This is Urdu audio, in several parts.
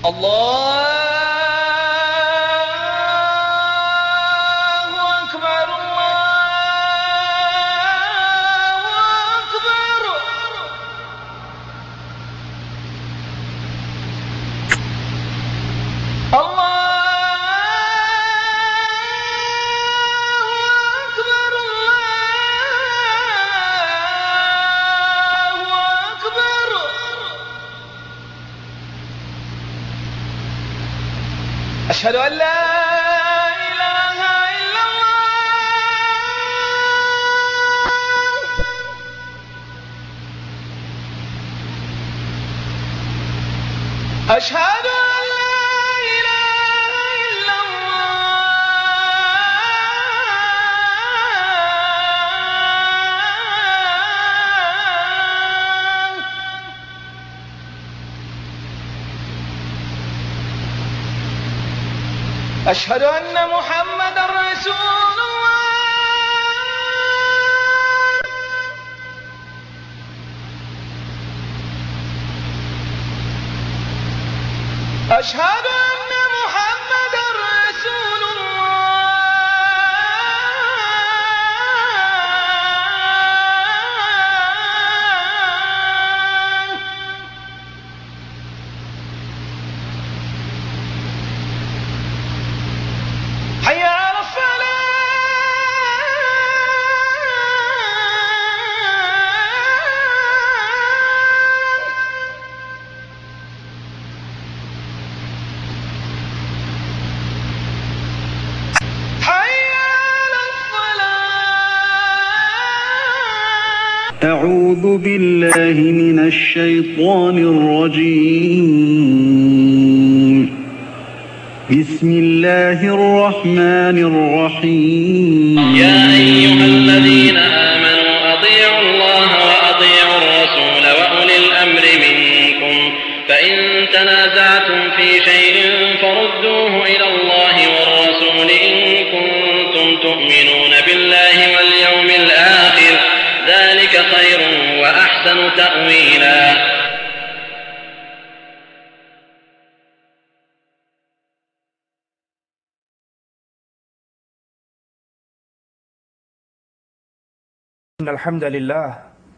الله أكبر الله أكبر الله أشهد أن لا إله إلا الله أشهد أن لا إله إلا الله أشهد أن محمدًا رسول الله أشهد أن محمدًا رسول الله حي على الصلاة حي على الصلاة أعوذ بالله من الشيطان الرجيم بسم الله الرحمن الرحيم يا أيها الذين آمنوا أطيعوا الله وأطيعوا الرسول وأولي الأمر منكم فإن تنازعتم في شيء فردوه إلى الله والرسول إن كنتم تؤمنون بالله واليوم الآخر ذلك خير وأحسن تأويلا. إن الحمد لله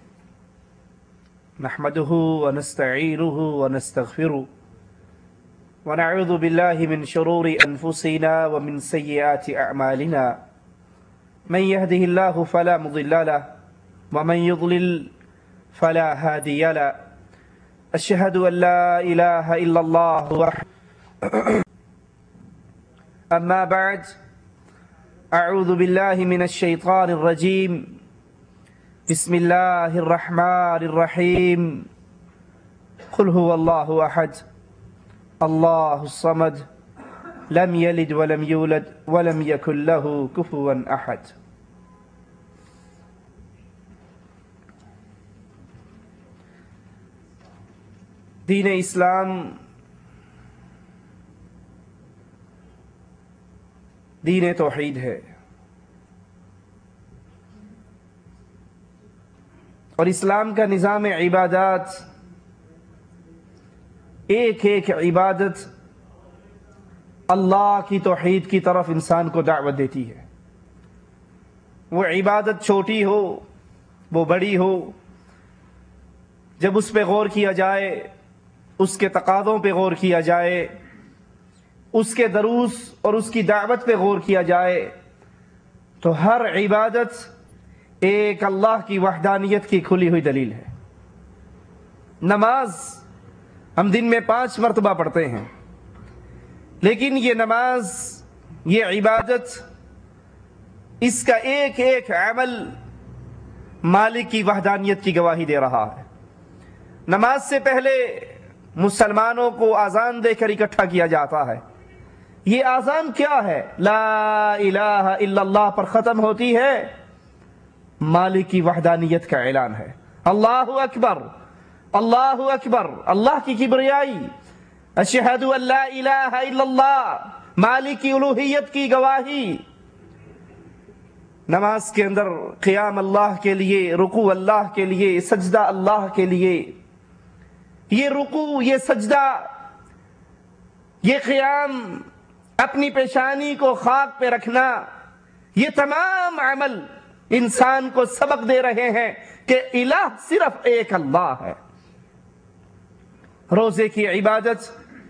نحمده ونستعينه ونستغفره ونعوذ بالله من شرور أنفسنا ومن سيئات أعمالنا من يهده الله فلا مضل له ومن يضلل فلا هادي له أشهد أن لا إله إلا الله وحده أما بعد أعوذ بالله من الشيطان الرجيم بسم الله الرحمن الرحيم قل هو الله أحد الله الصمد لم يلد ولم يولد ولم يكن له كفوا أحد. دین اسلام دین توحید ہے اور اسلام کا نظام عبادات ایک ایک عبادت اللہ کی توحید کی طرف انسان کو دعوت دیتی ہے. وہ عبادت چھوٹی ہو وہ بڑی ہو، جب اس پہ غور کیا جائے، اس کے تقاضوں پہ غور کیا جائے، اس کے دروس اور اس کی دعوت پہ غور کیا جائے تو ہر عبادت ایک اللہ کی وحدانیت کی کھلی ہوئی دلیل ہے. نماز ہم دن میں 5 مرتبہ پڑھتے ہیں، لیکن یہ نماز، یہ عبادت، اس کا ایک ایک عمل مالک کی وحدانیت کی گواہی دے رہا ہے. نماز سے پہلے مسلمانوں کو آذان دے کر اکٹھا کیا جاتا ہے. یہ آذان کیا ہے؟ لا الہ الا اللہ پر ختم ہوتی ہے، مالک کی وحدانیت کا اعلان ہے. اللہ اکبر، اللہ اکبر، اللہ کی کبریائی، اشہد ان لا الہ الا اللہ، مالک کی الوہیت کی گواہی. نماز کے اندر قیام اللہ کے لیے، رکوع اللہ کے لیے، سجدہ اللہ کے لیے. یہ رکوع، یہ سجدہ یہ قیام، اپنی پیشانی کو خاک پہ رکھنا، یہ تمام عمل انسان کو سبق دے رہے ہیں کہ الہ صرف ایک اللہ ہے۔ روزے کی عبادت،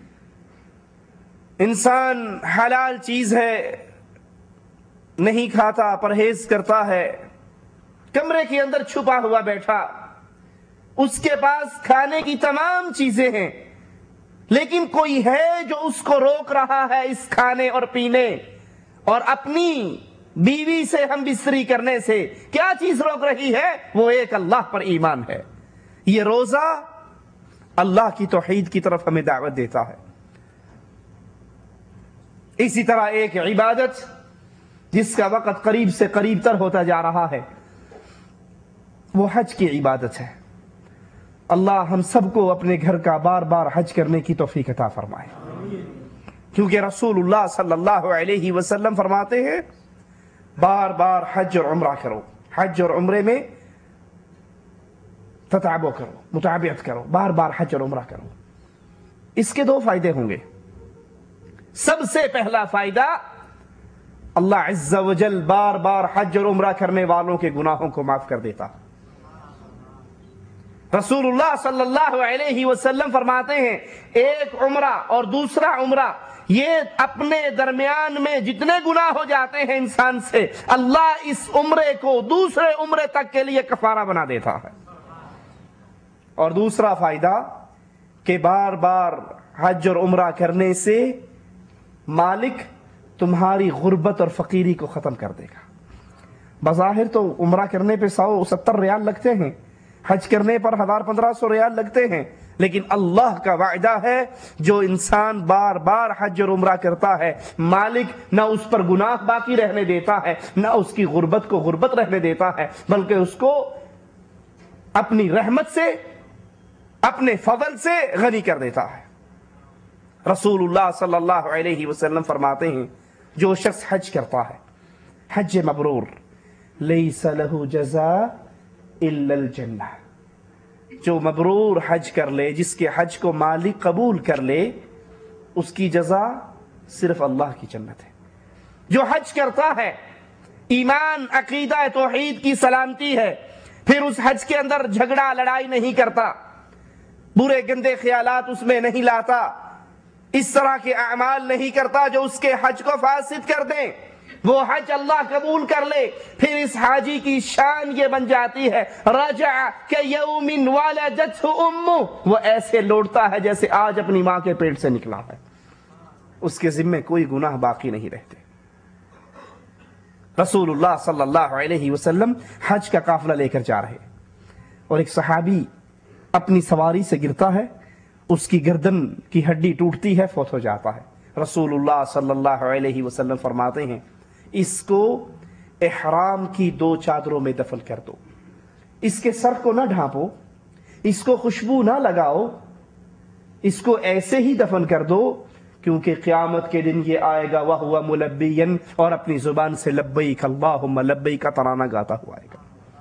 انسان حلال چیز ہے نہیں کھاتا، پرہیز کرتا ہے، کمرے کے اندر چھپا ہوا بیٹھا، اس کے پاس کھانے کی تمام چیزیں ہیں، لیکن کوئی ہے جو اس کو روک رہا ہے اس کھانے اور پینے اور اپنی بیوی سے ہم بستری کرنے سے۔ کیا چیز روک رہی ہے؟ وہ ایک اللہ پر ایمان ہے۔ یہ روزہ اللہ کی توحید کی طرف ہمیں دعوت دیتا ہے۔ اسی طرح ایک عبادت جس کا وقت قریب سے قریب تر ہوتا جا رہا ہے، وہ حج کی عبادت ہے۔ اللہ ہم سب کو اپنے گھر کا بار بار حج کرنے کی توفیق عطا فرمائے، کیونکہ رسول اللہ صلی اللہ علیہ وسلم فرماتے ہیں بار بار حج اور عمرہ کرو، حج اور عمرے میں تتابع کرو، متابعت کرو، بار بار حج اور عمرہ کرو۔ اس کے دو فائدے ہوں گے۔ سب سے پہلا فائدہ، اللہ عز و جل بار بار حج اور عمرہ کرنے والوں کے گناہوں کو معاف کر دیتا۔ رسول اللہ صلی اللہ علیہ وسلم فرماتے ہیں ایک عمرہ اور دوسرا عمرہ، یہ اپنے درمیان میں جتنے گناہ ہو جاتے ہیں انسان سے، اللہ اس عمرے کو دوسرے عمرے تک کے لیے کفارہ بنا دیتا ہے۔ اور دوسرا فائدہ کہ بار بار حج اور عمرہ کرنے سے مالک تمہاری غربت اور فقیری کو ختم کر دے گا۔ بظاہر تو عمرہ کرنے پہ 170 ریال لگتے ہیں، حج کرنے پر 1500 ریال لگتے ہیں، لیکن اللہ کا وعدہ ہے جو انسان بار بار حج اور عمرہ کرتا ہے، مالک نہ اس پر گناہ باقی رہنے دیتا ہے، نہ اس کی غربت کو غربت رہنے دیتا ہے، بلکہ اس کو اپنی رحمت سے، اپنے فضل سے غنی کر دیتا ہے۔ رسول اللہ صلی اللہ علیہ وسلم فرماتے ہیں جو شخص حج کرتا ہے، حج مبرور، لیس لہ جزاء الا الجنہ، جو مبرور حج کر لے، جس کے حج کو مالک قبول کر لے، اس کی جزا صرف اللہ کی جنت ہے۔ جو حج کرتا ہے، ایمان، عقیدہ توحید کی سلامتی ہے، پھر اس حج کے اندر جھگڑا لڑائی نہیں کرتا، برے گندے خیالات اس میں نہیں لاتا، اس طرح کے اعمال نہیں کرتا جو اس کے حج کو فاسد کر دیں، وہ حج اللہ قبول کر لے، پھر اس حاجی کی شان یہ بن جاتی ہے رجع کیوم ولدتہ امہ، وہ ایسے لوٹتا ہے جیسے آج اپنی ماں کے پیٹ سے نکلا ہے، اس کے ذمے کوئی گناہ باقی نہیں رہتے۔ رسول اللہ صلی اللہ علیہ وسلم حج کا قافلہ لے کر جا رہے، اور ایک صحابی اپنی سواری سے گرتا ہے، اس کی گردن کی ہڈی ٹوٹتی ہے، فوت ہو جاتا ہے۔ رسول اللہ صلی اللہ علیہ وسلم فرماتے ہیں اس کو احرام کی 2 چادروں میں دفن کر دو، اس کے سر کو نہ ڈھانپو، اس کو خوشبو نہ لگاؤ، اس کو ایسے ہی دفن کر دو، کیونکہ قیامت کے دن یہ آئے گا وَهُوَ مُلَبِّيًّا، اور اپنی زبان سے لبیک اللہم لبیک کا ترانہ گاتا ہوا آئے گا۔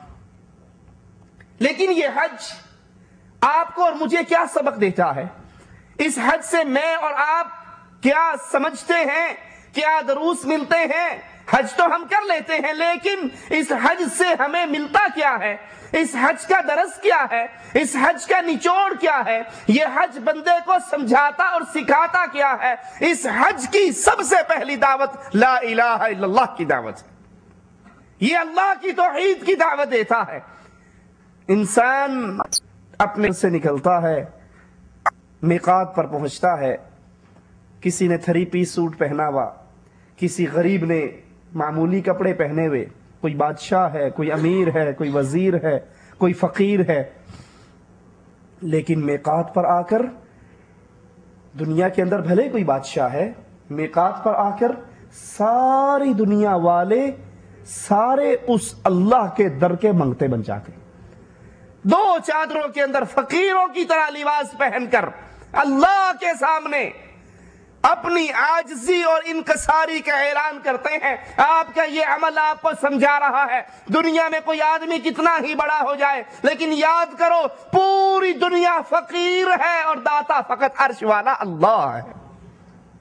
لیکن یہ حج آپ کو اور مجھے کیا سبق دیتا ہے؟ اس حج سے میں اور آپ کیا سمجھتے ہیں، کیا دروس ملتے ہیں؟ حج تو ہم کر لیتے ہیں، لیکن اس حج سے ہمیں ملتا کیا ہے؟ اس حج کا درس کیا ہے؟ اس حج کا نچوڑ کیا ہے؟ یہ حج بندے کو سمجھاتا اور سکھاتا کیا ہے؟ اس حج کی سب سے پہلی دعوت لا الہ الا اللہ کی دعوت ہے، یہ اللہ کی توحید کی دعوت دیتا ہے۔ انسان اپنے سے نکلتا ہے، میقات پر پہنچتا ہے، کسی نے 3 پیس سوٹ پہنا ہوا، کسی غریب نے معمولی کپڑے پہنے ہوئے، کوئی بادشاہ ہے، کوئی امیر ہے، کوئی وزیر ہے، کوئی فقیر ہے، لیکن میقات پر آ کر، دنیا کے اندر بھلے کوئی بادشاہ ہے، میقات پر آ کر ساری دنیا والے سارے اس اللہ کے در کے منگتے بن جاتے، 2 چادروں کے اندر فقیروں کی طرح لباس پہن کر اللہ کے سامنے اپنی عاجزی اور انکساری کا اعلان کرتے ہیں۔ آپ کا یہ عمل آپ کو سمجھا رہا ہے دنیا میں کوئی آدمی کتنا ہی بڑا ہو جائے، لیکن یاد کرو پوری دنیا فقیر ہے اور داتا فقط عرش والا اللہ ہے۔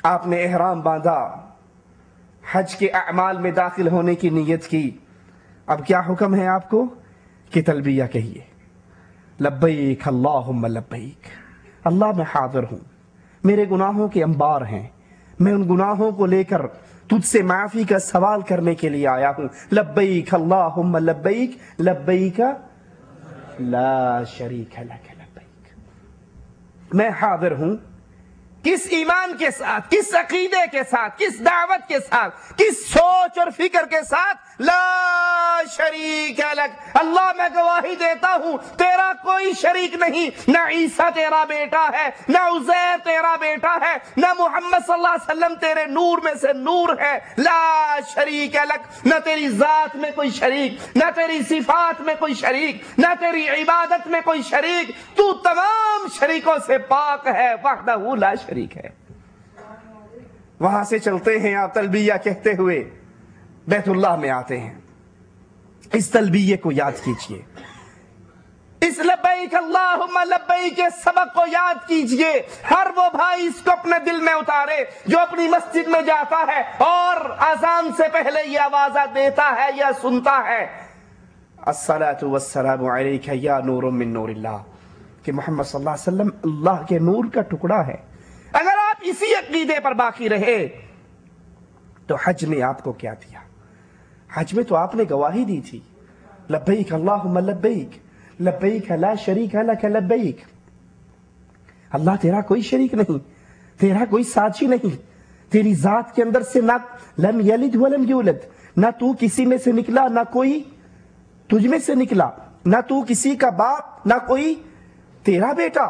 آپ نے احرام باندھا، حج کے اعمال میں داخل ہونے کی نیت کی، اب کیا حکم ہے آپ کو کہ تلبیہ کہیے، لبیک اللہم لبیک، اللہ میں حاضر ہوں، میرے گناہوں کے انبار ہیں، میں ان گناہوں کو لے کر تجھ سے معافی کا سوال کرنے کے لیے آیا ہوں، لبیک اللہم لبیک، لبیک لا شریک لک لبیک، میں حاضر ہوں، کس ایمان کے ساتھ، کس عقیدے کے ساتھ، کس دعوت کے ساتھ، کس سوچ اور فکر کے ساتھ، لا شریک لک، اللہ میں گواہی دیتا ہوں تیرا کوئی شریک نہیں، نہ عیسیٰ تیرا بیٹا ہے، نہ عزیر تیرا بیٹا ہے، نہ محمد صلی اللہ علیہ وسلم تیرے نور میں سے نور ہے، لا شریک لک، نہ تیری ذات میں کوئی شریک، نہ تیری صفات میں کوئی شریک، نہ تیری عبادت میں کوئی شریک، تو تمام شریکوں سے پاک ہے، وحدہ لا شریک ہے۔ وہاں سے چلتے ہیں آپ تلبیہ کہتے ہوئے بیت اللہ میں آتے ہیں، اس تلبیہ کو یاد کیجئے، اس لبیک اللہم لبیک کے سبق کو یاد کیجئے، ہر وہ بھائی اس کو اپنے دل میں اتارے جو اپنی مسجد میں جاتا ہے اور اذان سے پہلے یہ آوازہ دیتا ہے یا سنتا ہے، الصلاۃ والسلام علیک یا نور من نور اللہ، کہ محمد صلی اللہ علیہ وسلم اللہ کے نور کا ٹکڑا ہے۔ اگر آپ اسی عقیدے پر باقی رہے تو حج نے آپ کو کیا دیا؟ حج میں تو آپ نے گواہی دی تھی، لبیک اللہم لبیک، لبیک لا شریک لک لبیک، اللہ تیرا کوئی شریک نہیں، تیرا کوئی ساتھی نہیں، تیری ذات کے اندر سے نہ لم یلد ولم یولد، نہ تو کسی میں سے نکلا نہ کوئی تجھ میں سے نکلا، نہ تو کسی کا باپ نہ کوئی تیرا بیٹا،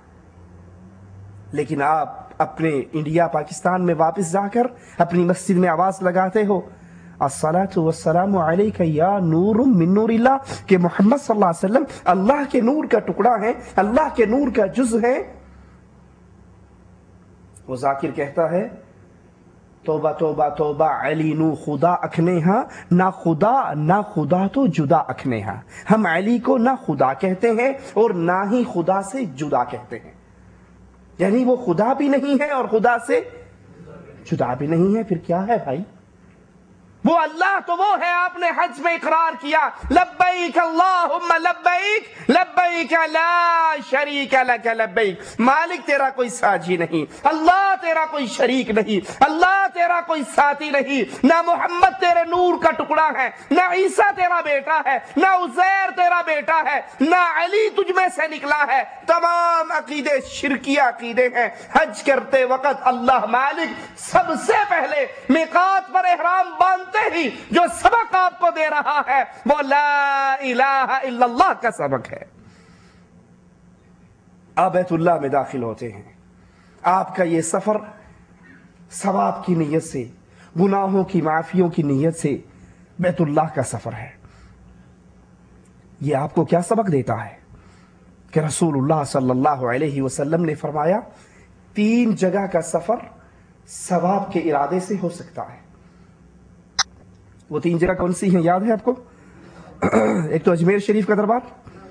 لیکن آپ اپنے انڈیا پاکستان میں واپس جا کر اپنی مسجد میں آواز لگاتے ہو، الصلاۃ والسلام علیک یا نور من نور اللہ، کہ محمد صلی اللہ علیہ وسلم اللہ کے نور کا ٹکڑا ہے، اللہ کے نور کا جز ہے۔ وہ ذاکر کہتا ہے توبہ توبہ توبہ علی نو خدا اکھنے ہاں، نہ خدا تو جدا اکھنے ہاں، ہم علی کو نہ خدا کہتے ہیں اور نہ ہی خدا سے جدا کہتے ہیں، یعنی وہ خدا بھی نہیں ہے اور خدا سے جدا بھی نہیں ہے، پھر کیا ہے بھائی؟ وہ اللہ تو وہ ہے، آپ نے حج میں اقرار کیا، لبیک اللہم لبیک، لبیک لا شریک لک لبیک، مالک تیرا کوئی ساجی نہیں، اللہ تیرا کوئی شریک نہیں، اللہ تیرا کوئی ساتھی نہیں، نہ محمد تیرے نور کا ٹکڑا ہے، نہ عیسیٰ تیرا بیٹا ہے، نہ عزیر تیرا بیٹا ہے، نہ علی تجھ میں سے نکلا ہے، تمام عقیدے شرکیہ عقیدے ہیں۔ حج کرتے وقت اللہ مالک سب سے پہلے میقات پر احرام باندھتے ہی جو سبق آپ کو دے رہا ہے وہ لا الہ الا اللہ کا سبق ہے۔ آپ بیت اللہ میں داخل ہوتے ہیں، آپ کا یہ سفر ثواب کی نیت سے، گناہوں کی معافیوں کی نیت سے بیت اللہ کا سفر ہے۔ یہ آپ کو کیا سبق دیتا ہے کہ رسول اللہ صلی اللہ علیہ وسلم نے فرمایا 3 جگہ کا سفر ثواب کے ارادے سے ہو سکتا ہے۔ وہ 3 جگہ کون سی ہیں یاد ہے آپ کو؟ ایک تو اجمیر شریف کا دربار،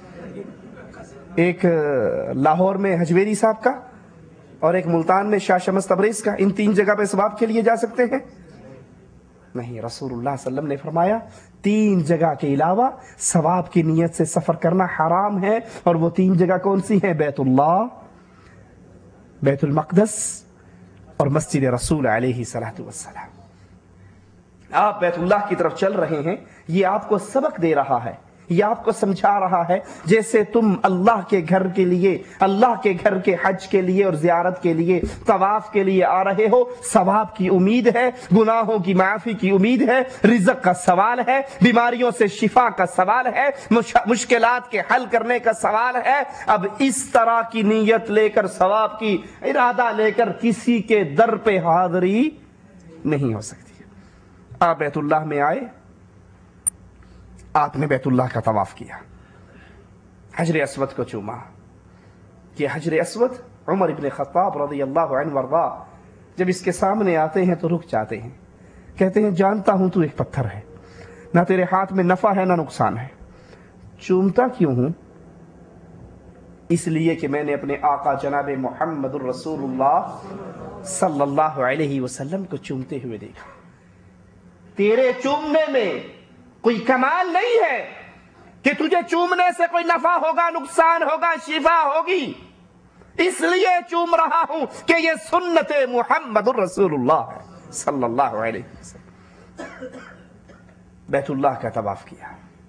ایک لاہور میں حجویری صاحب کا، اور ایک ملتان میں شاہ شمس تبریز کا۔ ان 3 جگہ پہ ثواب کے لیے جا سکتے ہیں؟ نہیں، رسول اللہ صلی اللہ علیہ وسلم نے فرمایا 3 جگہ کے علاوہ ثواب کی نیت سے سفر کرنا حرام ہے، اور وہ 3 جگہ کون سی ہیں؟ بیت اللہ، بیت المقدس اور مسجد رسول علیہ الصلوۃ والسلام۔ آپ بیت اللہ کی طرف چل رہے ہیں، یہ آپ کو سبق دے رہا ہے، یہ آپ کو سمجھا رہا ہے جیسے تم اللہ کے گھر کے لیے، اللہ کے گھر کے حج کے لیے اور زیارت کے لیے، طواف کے لیے آ رہے ہو، ثواب کی امید ہے، گناہوں کی معافی کی امید ہے، رزق کا سوال ہے، بیماریوں سے شفا کا سوال ہے، مشکلات کے حل کرنے کا سوال ہے۔ اب اس طرح کی نیت لے کر، ثواب کی ارادہ لے کر کسی کے در پہ حاضری نہیں ہو سکتی۔ آپ بیت اللہ میں آئے، آپ نے بیت اللہ کا طواف کیا، حجر اسود کو چوما۔ یہ حجر اسود عمر ابن خطاب رضی اللہ عنہ وارضا جب اس کے سامنے آتے ہیں تو رک جاتے ہیں، کہتے ہیں جانتا ہوں تو ایک پتھر ہے، نہ تیرے ہاتھ میں نفع ہے نہ نقصان ہے، چومتا کیوں ہوں؟ اس لیے کہ میں نے اپنے آقا جناب محمد الرسول اللہ صلی اللہ علیہ وسلم کو چومتے ہوئے دیکھا. تیرے چومنے میں کوئی کمال نہیں ہے کہ تجھے چومنے سے کوئی نفع ہوگا، نقصان ہوگا، شفا ہوگی، اس لیے چوم رہا ہوں کہ یہ سنت محمد الرسول اللہ ہے صلی اللہ علیہ وسلم. بیت اللہ کا طواف کیا.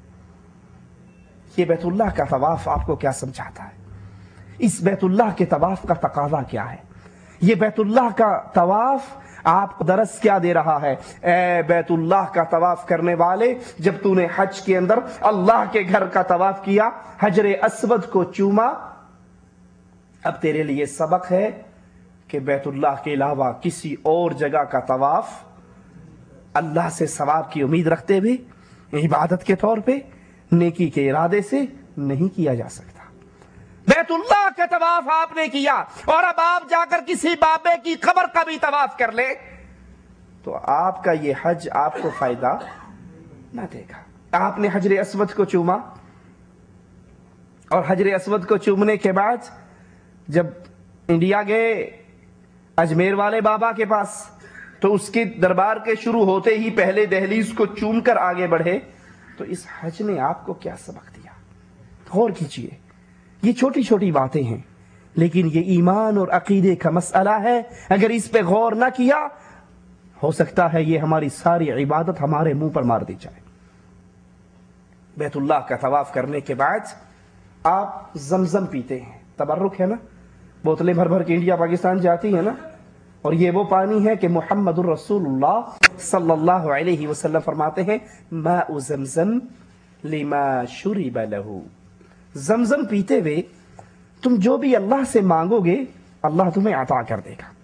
یہ بیت اللہ کا طواف آپ کو کیا سمجھاتا ہے؟ اس بیت اللہ کے طواف کا تقاضا کیا ہے؟ یہ بیت اللہ کا طواف آپ کو درس کیا دے رہا ہے؟ اے بیت اللہ کا طواف کرنے والے، جب تو نے حج کے اندر اللہ کے گھر کا طواف کیا، حجر اسود کو چوما، اب تیرے لیے سبق ہے کہ بیت اللہ کے علاوہ کسی اور جگہ کا طواف اللہ سے ثواب کی امید رکھتے ہوئے، عبادت کے طور پہ، نیکی کے ارادے سے نہیں کیا جا سکتا. بیت اللہ کا طواف آپ نے کیا اور اب آپ جا کر کسی بابے کی قبر کا بھی طواف کر لے تو آپ کا یہ حج آپ کو فائدہ نہ دے گا. آپ نے حجر اسود کو چوما اور حجر اسود کو چومنے کے بعد جب انڈیا گئے اجمیر والے بابا کے پاس تو اس کے دربار کے شروع ہوتے ہی پہلے دہلیز کو چوم کر آگے بڑھے. تو اس حج نے آپ کو کیا سبق دیا؟ غور کیجئے. یہ چھوٹی چھوٹی باتیں ہیں لیکن یہ ایمان اور عقیدے کا مسئلہ ہے. اگر اس پہ غور نہ کیا ہو سکتا ہے یہ ہماری ساری عبادت ہمارے منہ پر مار دی جائے. بیت اللہ کا طواف کرنے کے بعد آپ زمزم پیتے ہیں، تبرک ہے نا، بوتلیں بھر بھر کے انڈیا پاکستان جاتی ہیں نا، اور یہ وہ پانی ہے کہ محمد الرسول اللہ صلی اللہ علیہ وسلم فرماتے ہیں ماء زمزم لما شرب لہ. زمزم پیتے ہوئے تم جو بھی اللہ سے مانگو گے اللہ تمہیں عطا کر دے گا.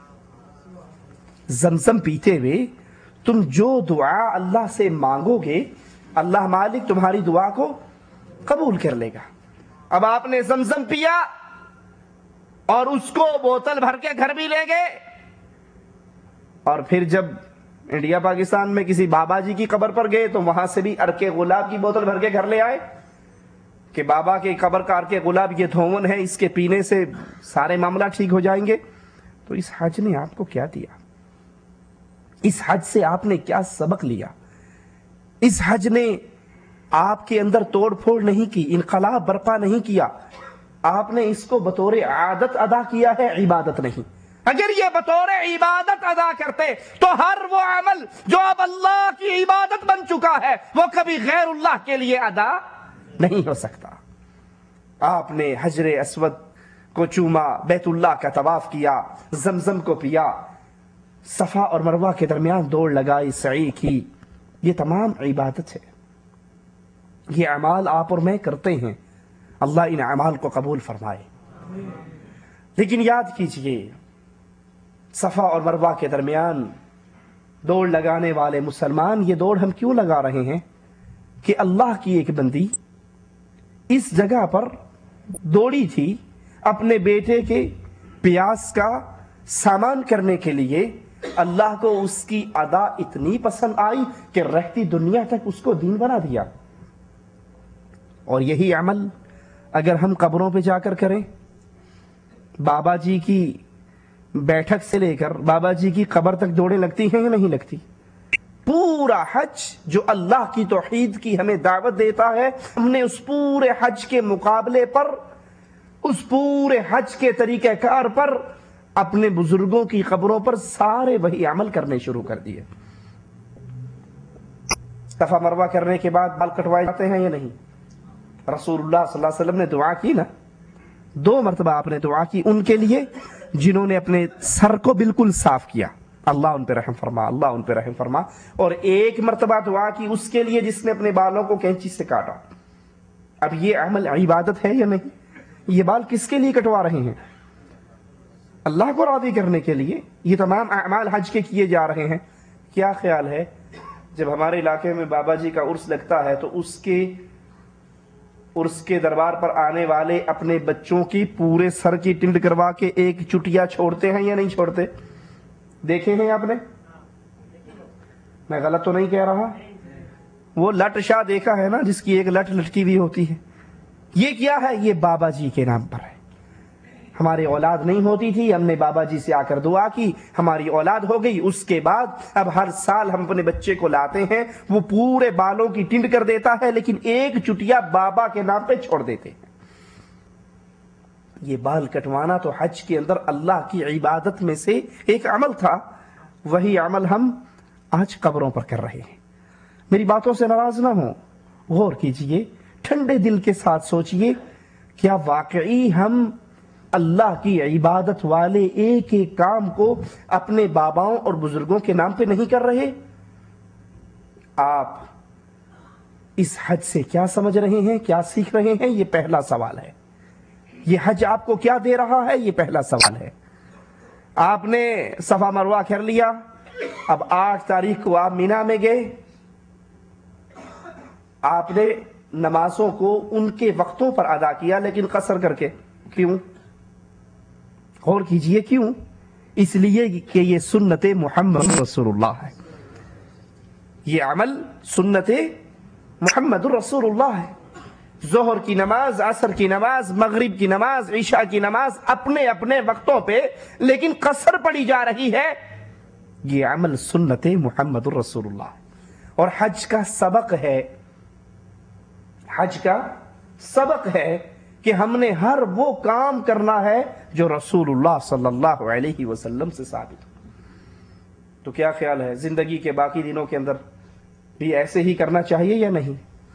زمزم پیتے ہوئے تم جو دعا اللہ سے مانگو گے اللہ مالک تمہاری دعا کو قبول کر لے گا. اب آپ نے زمزم پیا اور اس کو بوتل بھر کے گھر بھی لے گئے اور پھر جب انڈیا پاکستان میں کسی بابا جی کی قبر پر گئے تو وہاں سے بھی عرق غلاب کی بوتل بھر کے گھر لے آئے کہ بابا کے قبر کا عرق غلاب یہ دھون ہے، اس کے پینے سے سارے معاملہ ٹھیک ہو جائیں گے. تو اس حج نے آپ کو کیا دیا؟ اس حج سے آپ نے کیا سبق لیا؟ اس حج نے آپ کے اندر توڑ پھوڑ نہیں کی، انقلاب برپا نہیں کیا. آپ نے اس کو بطور عادت ادا کیا ہے، عبادت نہیں. اگر یہ بطور عبادت ادا کرتے تو ہر وہ عمل جو اب اللہ کی عبادت بن چکا ہے وہ کبھی غیر اللہ کے لیے ادا نہیں ہو سکتا. آپ نے حجر اسود کو چوما، بیت اللہ کا طواف کیا، زمزم کو پیا، صفا اور مروہ کے درمیان دوڑ لگائی، سعی کی. یہ تمام عبادت ہے. یہ اعمال آپ اور میں کرتے ہیں، اللہ ان اعمال کو قبول فرمائے. لیکن یاد کیجئے صفا اور مروہ کے درمیان دوڑ لگانے والے مسلمان یہ دوڑ ہم کیوں لگا رہے ہیں؟ کہ اللہ کی ایک بندی اس جگہ پر دوڑی تھی اپنے بیٹے کے پیاس کا سامان کرنے کے لیے. اللہ کو اس کی ادا اتنی پسند آئی کہ رہتی دنیا تک اس کو دین بنا دیا. اور یہی عمل اگر ہم قبروں پہ جا کر کریں، بابا جی کی بیٹھک سے لے کر بابا جی کی قبر تک دوڑیں لگتی ہیں یا نہیں لگتی؟ پورا حج جو اللہ کی توحید کی ہمیں دعوت دیتا ہے، ہم نے اس پورے حج کے مقابلے پر، اس پورے حج کے طریقہ کار پر اپنے بزرگوں کی قبروں پر سارے وہی عمل کرنے شروع کر دیے. صفا مروہ کرنے کے بعد بال کٹوائے جاتے ہیں یا نہیں؟ رسول اللہ صلی اللہ علیہ وسلم نے دعا کی نا، 2 مرتبہ آپ نے دعا کی ان کے لیے جنہوں نے اپنے سر کو بالکل صاف کیا، اللہ ان پہ رحم فرما، اللہ ان پہ رحم فرما. اور 1 مرتبہ دعا کی اس کے لیے جس نے اپنے بالوں کو کینچی سے کاٹا. اب یہ عمل عبادت ہے یا نہیں؟ یہ بال کس کے لیے کٹوا رہے ہیں؟ اللہ کو راضی کرنے کے لیے. یہ تمام اعمال حج کے کیے جا رہے ہیں. کیا خیال ہے جب ہمارے علاقے میں بابا جی کا عرس لگتا ہے تو اس کے دربار پر آنے والے اپنے بچوں کی پورے سر کی ٹنڈ کروا کے ایک چٹیا چھوڑتے ہیں یا نہیں چھوڑتے؟ دیکھے ہیں آپ نے؟ میں غلط تو نہیں کہہ رہا؟ وہ لٹ شاہ دیکھا ہے نا، جس کی ایک لٹ لٹکی ہوئی ہوتی ہے. یہ کیا ہے؟ یہ بابا جی کے نام پر ہے. ہماری اولاد نہیں ہوتی تھی، ہم نے بابا جی سے آ کر دعا کی، ہماری اولاد ہو گئی، اس کے بعد اب ہر سال ہم اپنے بچے کو لاتے ہیں، وہ پورے بالوں کی ٹنڈ کر دیتا ہے لیکن ایک چٹیا بابا کے نام پہ چھوڑ دیتے ہیں۔ یہ بال کٹوانا تو حج کے اندر اللہ کی عبادت میں سے ایک عمل تھا، وہی عمل ہم آج قبروں پر کر رہے ہیں۔ میری باتوں سے ناراض نہ ہوں، غور کیجئے، ٹھنڈے دل کے ساتھ سوچئے، کیا واقعی ہم اللہ کی عبادت والے ایک ایک کام کو اپنے باباؤں اور بزرگوں کے نام پہ نہیں کر رہے؟ آپ اس حج سے کیا سمجھ رہے ہیں، کیا سیکھ رہے ہیں؟ یہ پہلا سوال ہے۔ یہ حج آپ کو کیا دے رہا ہے؟ یہ پہلا سوال ہے۔ آپ نے صفا مروہ کر لیا، اب 8 تاریخ کو آپ مینا میں گئے، آپ نے نمازوں کو ان کے وقتوں پر ادا کیا لیکن قصر کر کے، کیوں؟ غور کیجئے کیوں؟ اس لیے کہ یہ سنت محمد رسول اللہ ہے، یہ عمل سنت محمد رسول اللہ ہے۔ ظہر کی نماز، عصر کی نماز، مغرب کی نماز، عشاء کی نماز اپنے اپنے وقتوں پہ لیکن قصر پڑی جا رہی ہے، یہ عمل سنت محمد رسول اللہ ہے۔ اور حج کا سبق ہے، حج کا سبق ہے کہ ہم نے ہر وہ کام کرنا ہے جو رسول اللہ صلی اللہ علیہ وسلم سے ثابت ہو۔ تو کیا خیال ہے زندگی کے باقی دنوں کے اندر بھی ایسے ہی کرنا چاہیے یا نہیں؟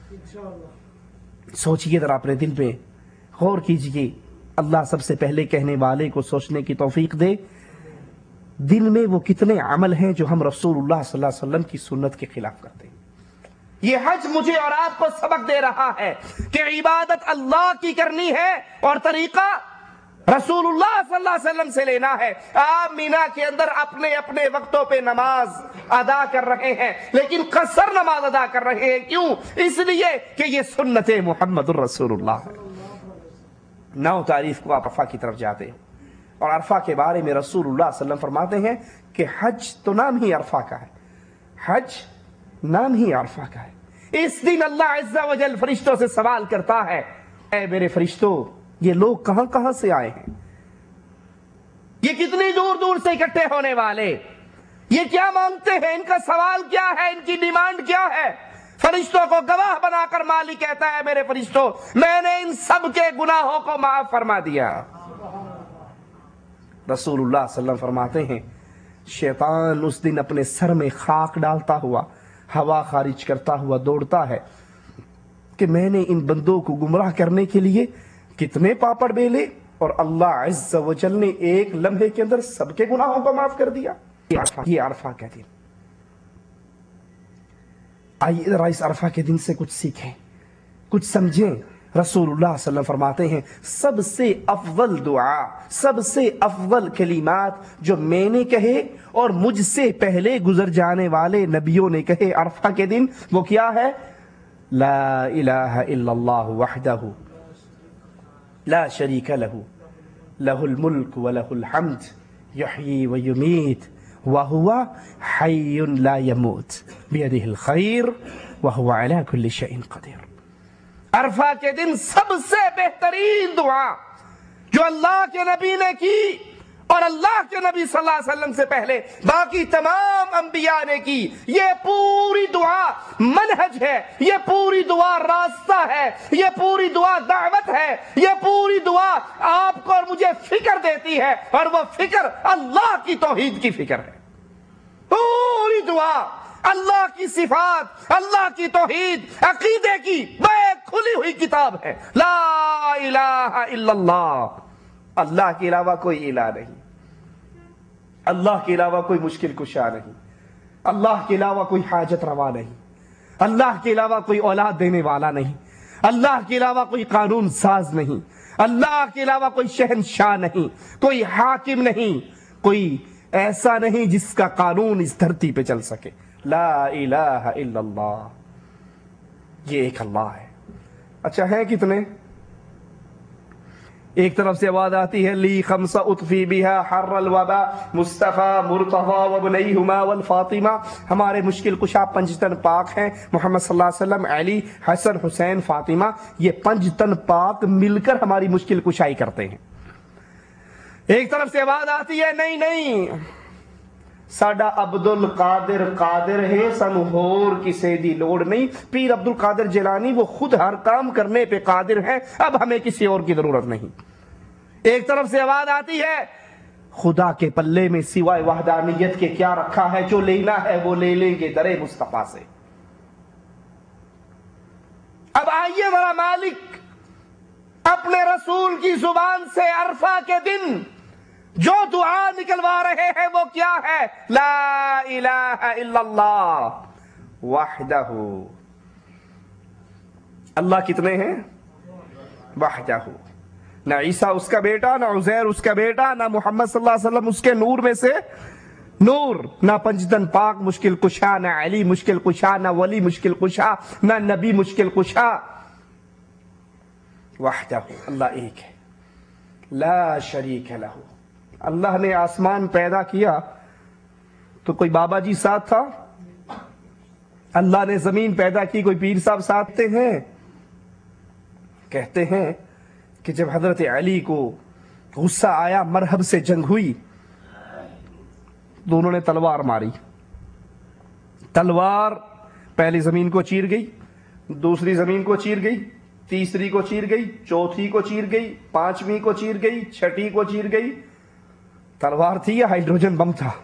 سوچئے ذرا اپنے دل میں، غور کیجئے۔ اللہ سب سے پہلے کہنے والے کو سوچنے کی توفیق دے، دل میں وہ کتنے عمل ہیں جو ہم رسول اللہ صلی اللہ علیہ وسلم کی سنت کے خلاف کرتے ہیں۔ یہ حج مجھے اور آپ کو سبق دے رہا ہے کہ عبادت اللہ کی کرنی ہے اور طریقہ رسول اللہ صلی اللہ علیہ وسلم سے لینا ہے۔ آپ مینا کے اندر اپنے اپنے وقتوں پہ نماز ادا کر رہے ہیں لیکن قصر نماز ادا کر رہے ہیں، کیوں؟ اس لیے کہ یہ سنت محمد الرسول اللہ ہے۔ 9 تاریخ کو آپ عرفہ کی طرف جاتے ہیں اور عرفہ کے بارے میں رسول اللہ صلی اللہ علیہ وسلم فرماتے ہیں کہ حج تو نام ہی عرفہ کا ہے، حج نام ہی عرفہ کا ہے۔ اس دن اللہ عز و جل فرشتوں سے سوال کرتا ہے، اے میرے فرشتوں، یہ لوگ کہاں کہاں سے آئے ہیں؟ یہ کتنی دور دور سے اکٹھے ہونے والے، یہ کیا مانگتے ہیں؟ ان کا سوال کیا ہے؟ ان کی ڈیمانڈ کیا ہے؟ فرشتوں کو گواہ بنا کر مالک کہتا ہے، میرے فرشتوں، میں نے ان سب کے گناہوں کو معاف فرما دیا۔ رسول اللہ صلی اللہ علیہ وسلم فرماتے ہیں، شیطان اس دن اپنے سر میں خاک ڈالتا ہوا، ہوا خارج کرتا ہوا دوڑتا ہے کہ میں نے ان بندوں کو گمراہ کرنے کے لیے کتنے پاپڑ بیلے اور اللہ عز و جل نے ایک لمحے کے اندر سب کے گناہوں کو معاف کر دیا۔ یہ عرفہ کا دن، آئیے ذرا اس عرفہ کے دن سے کچھ سیکھیں، کچھ سمجھیں۔ رسول اللہ صلی اللہ علیہ وسلم فرماتے ہیں، سب سے افضل دعا، سب سے افضل کلمات جو میں نے کہے اور مجھ سے پہلے گزر جانے والے نبیوں نے کہے عرفہ کے دن، وہ کیا ہے؟ لا الہ الا اللہ وحدہ لا شریک لہ، لہ الملک ولہ الحمد، یحیی ویمیت وہو حی لا یموت، بیدہ الخیر وہو علی کل شیء قدیر۔ عرفہ کے دن سب سے بہترین دعا جو اللہ کے نبی نے کی اور اللہ کے نبی صلی اللہ علیہ وسلم سے پہلے باقی تمام انبیاء نے کی، یہ پوری دعا منہج ہے، یہ پوری دعا راستہ ہے، یہ پوری دعا دعوت ہے، یہ پوری دعا آپ کو اور مجھے فکر دیتی ہے، اور وہ فکر اللہ کی توحید کی فکر ہے۔ پوری دعا اللہ کی صفات، اللہ کی توحید، عقیدے کی ایک کھلی ہوئی کتاب ہے۔ لا الہ الا اللہ، اللہ کے علاوہ کوئی الہ نہیں، اللہ کے علاوہ کوئی مشکل کشا نہیں، اللہ کے علاوہ کوئی حاجت روا نہیں، اللہ کے علاوہ کوئی اولاد دینے والا نہیں، اللہ کے علاوہ کوئی قانون ساز نہیں، اللہ کے علاوہ کوئی شہنشاہ نہیں، کوئی حاکم نہیں، کوئی ایسا نہیں جس کا قانون اس دھرتی پہ چل سکے۔ لا الہ الا اللہ، یہ ایک اللہ ہے۔ اچھا ہیں کتنے؟ ایک طرف سے آواز آتی ہے، لی خمسہ اطفی بہا حر الوبا مصطفیٰ مرتضی وابنیہما والفاطمہ، ہمارے مشکل کشا 5 تن پاک ہیں، محمد صلی اللہ علیہ وسلم، علی، حسن، حسین، فاطمہ، یہ 5 تن پاک مل کر ہماری مشکل کشائی کرتے ہیں۔ ایک طرف سے آواز آتی ہے نہیں نہیں ساڈا عبد القادر قادر ہے سانو ہور کسی دی لوڑ نہیں. پیر عبد القادر جیلانی وہ خود ہر کام کرنے پہ قادر ہیں, اب ہمیں کسی اور کی ضرورت نہیں. ایک طرف سے آواز آتی ہے خدا کے پلے میں سوائے وحدانیت کے کیا رکھا ہے, جو لینا ہے وہ لے لیں گے در مصطفیٰ سے. اب آئیے ذرا مالک اپنے رسول کی زبان سے عرفہ کے دن جو دعا نکلوا رہے ہیں وہ کیا ہے؟ لا الہ الا اللہ وحدہ. اللہ کتنے ہیں؟ وحدہ. نہ عیسیٰ اس کا بیٹا, نہ عزیر اس کا بیٹا, نہ محمد صلی اللہ علیہ وسلم اس کے نور میں سے نور, نہ پنجتن پاک مشکل کشا, نہ علی مشکل کشا, نہ ولی مشکل کشا, نہ نبی مشکل کشا. وحدہ, اللہ ایک ہے, لا شریک لہ. اللہ نے آسمان پیدا کیا تو کوئی بابا جی ساتھ تھا؟ اللہ نے زمین پیدا کی کوئی پیر صاحب ساتھ ہیں؟ کہتے ہیں کہ جب حضرت علی کو غصہ آیا, مرحب سے جنگ ہوئی, دونوں نے تلوار ماری. تلوار پہلی زمین کو چیر گئی, دوسری زمین کو چیر گئی, تیسری کو چیر گئی, چوتھی کو چیر گئی, پانچویں کو چیر گئی, چھٹی کو چیر گئی. تلوار تھی یا ہائیڈروجن بم تھا؟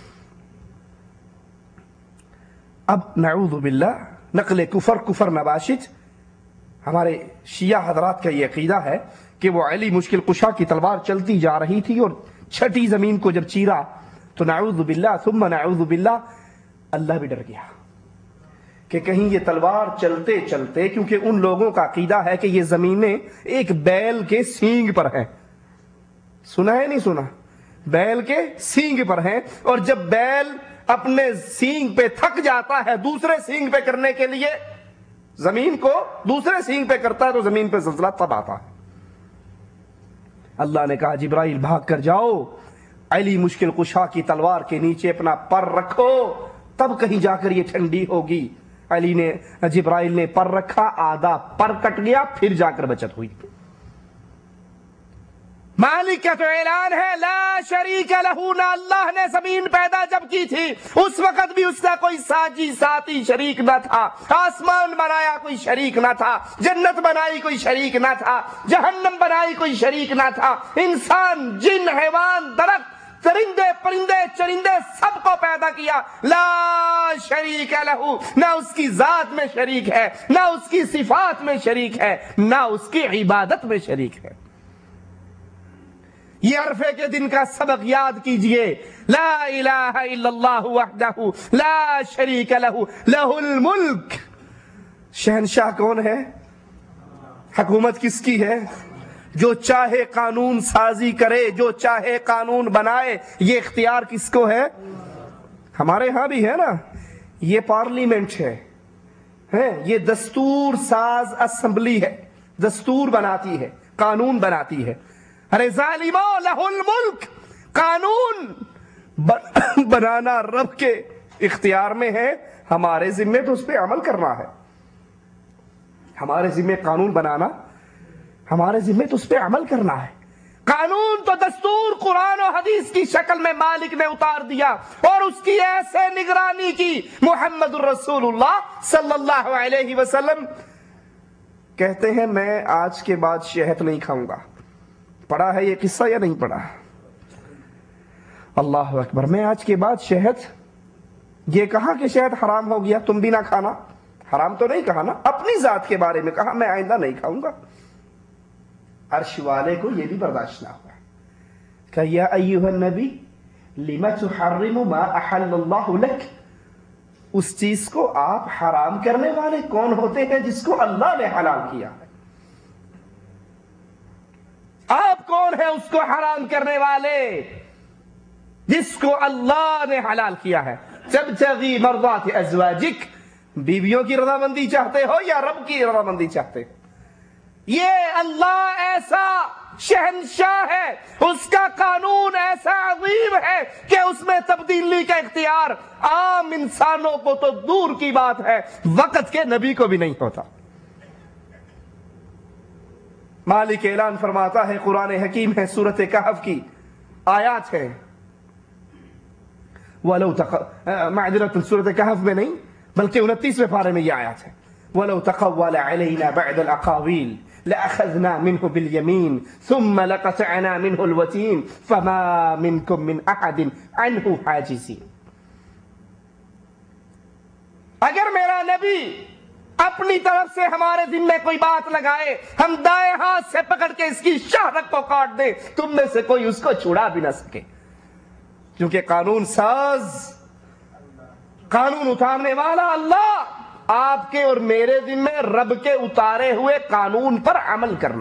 اب نعوذ باللہ نقل کفر نباشت. ہمارے شیعہ حضرات کا یہ عقیدہ ہے کہ وہ علی مشکل کشا کی تلوار چلتی جا رہی تھی اور چھٹی زمین کو جب چیرا تو نعوذ باللہ ثم نعوذ باللہ اللہ بھی ڈر گیا کہ کہیں یہ تلوار چلتے چلتے, کیونکہ ان لوگوں کا عقیدہ ہے کہ یہ زمینیں ایک بیل کے سینگ پر ہیں. سنا ہے نہیں سنا؟ بیل کے سینگ پر ہیں, اور جب بیل اپنے سینگ پہ تھک جاتا ہے دوسرے سینگ پہ کرنے کے لیے, زمین کو دوسرے سینگ پہ کرتا ہے تو زمین پہ زلزلہ تب آتا ہے. اللہ نے کہا جبرائیل بھاگ کر جاؤ, علی مشکل کشا کی تلوار کے نیچے اپنا پر رکھو, تب کہیں جا کر یہ ٹھنڈی ہوگی. جبرائیل نے پر رکھا, آدھا پر کٹ گیا, پھر جا کر بچت ہوئی. مالک کا تو اعلان ہے لا شریک لہ. نہ اللہ نے زمین پیدا جب کی تھی اس وقت بھی اس کا کوئی ساجی ساتھی شریک نہ تھا. آسمان بنایا کوئی شریک نہ تھا, جنت بنائی کوئی شریک نہ تھا, جہنم بنائی کوئی شریک نہ تھا. انسان, جن, حیوان, درخت, چرندے, پرندے, چرندے سب کو پیدا کیا. لا شریک لہ. نہ اس کی ذات میں شریک ہے, نہ اس کی صفات میں شریک ہے, نہ اس کی عبادت میں شریک ہے. یہ عرفے کے دن کا سبق یاد کیجئے. لا الہ الا اللہ وحدہ لا شریک لہ لہ الملک. شہنشاہ کون ہے؟ حکومت کس کی ہے؟ جو چاہے قانون سازی کرے, جو چاہے قانون بنائے, یہ اختیار کس کو ہے؟ ہمارے ہاں بھی ہے نا, یہ پارلیمنٹ ہے, یہ دستور ساز اسمبلی ہے, دستور بناتی ہے, قانون بناتی ہے. ارے ظالمو لہ الملک. قانون بنانا رب کے اختیار میں ہے, ہمارے ذمے تو اس پہ عمل کرنا ہے. ہمارے ذمے قانون بنانا, ہمارے ذمے تو اس پہ عمل کرنا ہے. قانون تو دستور قرآن و حدیث کی شکل میں مالک نے اتار دیا, اور اس کی ایسے نگرانی کی. محمد الرسول اللہ صلی اللہ علیہ وسلم کہتے ہیں میں آج کے بعد شہد نہیں کھاؤں گا. پڑھا ہے یہ قصہ یا نہیں پڑھا؟ اللہ اکبر. میں آج کے بعد شہد, یہ کہا کہ شہد حرام ہو گیا, تم بھی نہ کھانا. حرام تو نہیں کہا نا, اپنی ذات کے بارے میں کہا میں آئندہ نہیں کھاؤں گا. عرش والے کو یہ بھی برداشت نہ ہوا کہ یا ایھا النبی لما تحرم ما احل اللہ لک. اس چیز کو آپ حرام کرنے والے کون ہوتے ہیں جس کو اللہ نے حلال کیا ہے؟ آپ کون ہیں اس کو حرام کرنے والے جس کو اللہ نے حلال کیا ہے؟ تبتغی مرضات ازواجک. بیویوں کی رضامندی چاہتے ہو یا رب کی رضامندی چاہتے ہو؟ یہ اللہ ایسا شہنشاہ ہے, اس کا قانون ایسا عظیم ہے کہ اس میں تبدیلی کا اختیار عام انسانوں کو تو دور کی بات ہے, وقت کے نبی کو بھی نہیں ہوتا. مالک اعلان فرماتا ہے, قرآن حکیم ہے سورۃ کہف کی آیات ہیں. وَلَوْ معذرت سورۃ کہف میں نہیں بلکہ 29ویں پارے میں یہ آیات ہے. وَلَوْ تَقَوَّلَ عَلَيْنَا بَعْدَ الْأَقَاوِيلِ لَأَخَذْنَا مِنْهُ بِالْيَمِينِ ثُمَّ لَقَطَعْنَا مِنْهُ الْوَتِينَ فَمَا مِنْكُمْ مِنْ أَحَدٍ عَنْهُ حَاجِزِينَ. اگر میرا نبی اپنی طرف سے ہمارے دل میں کوئی بات لگائے, ہم دائیں ہاتھ سے پکڑ کے اس کی شہرت کو کاٹ دیں, تم میں سے کوئی اس کو چھڑا بھی نہ سکے. کیونکہ قانون ساز, قانون اتارنے والا اللہ, آپ کے اور میرے دل میں رب کے اتارے ہوئے قانون پر عمل کرنا.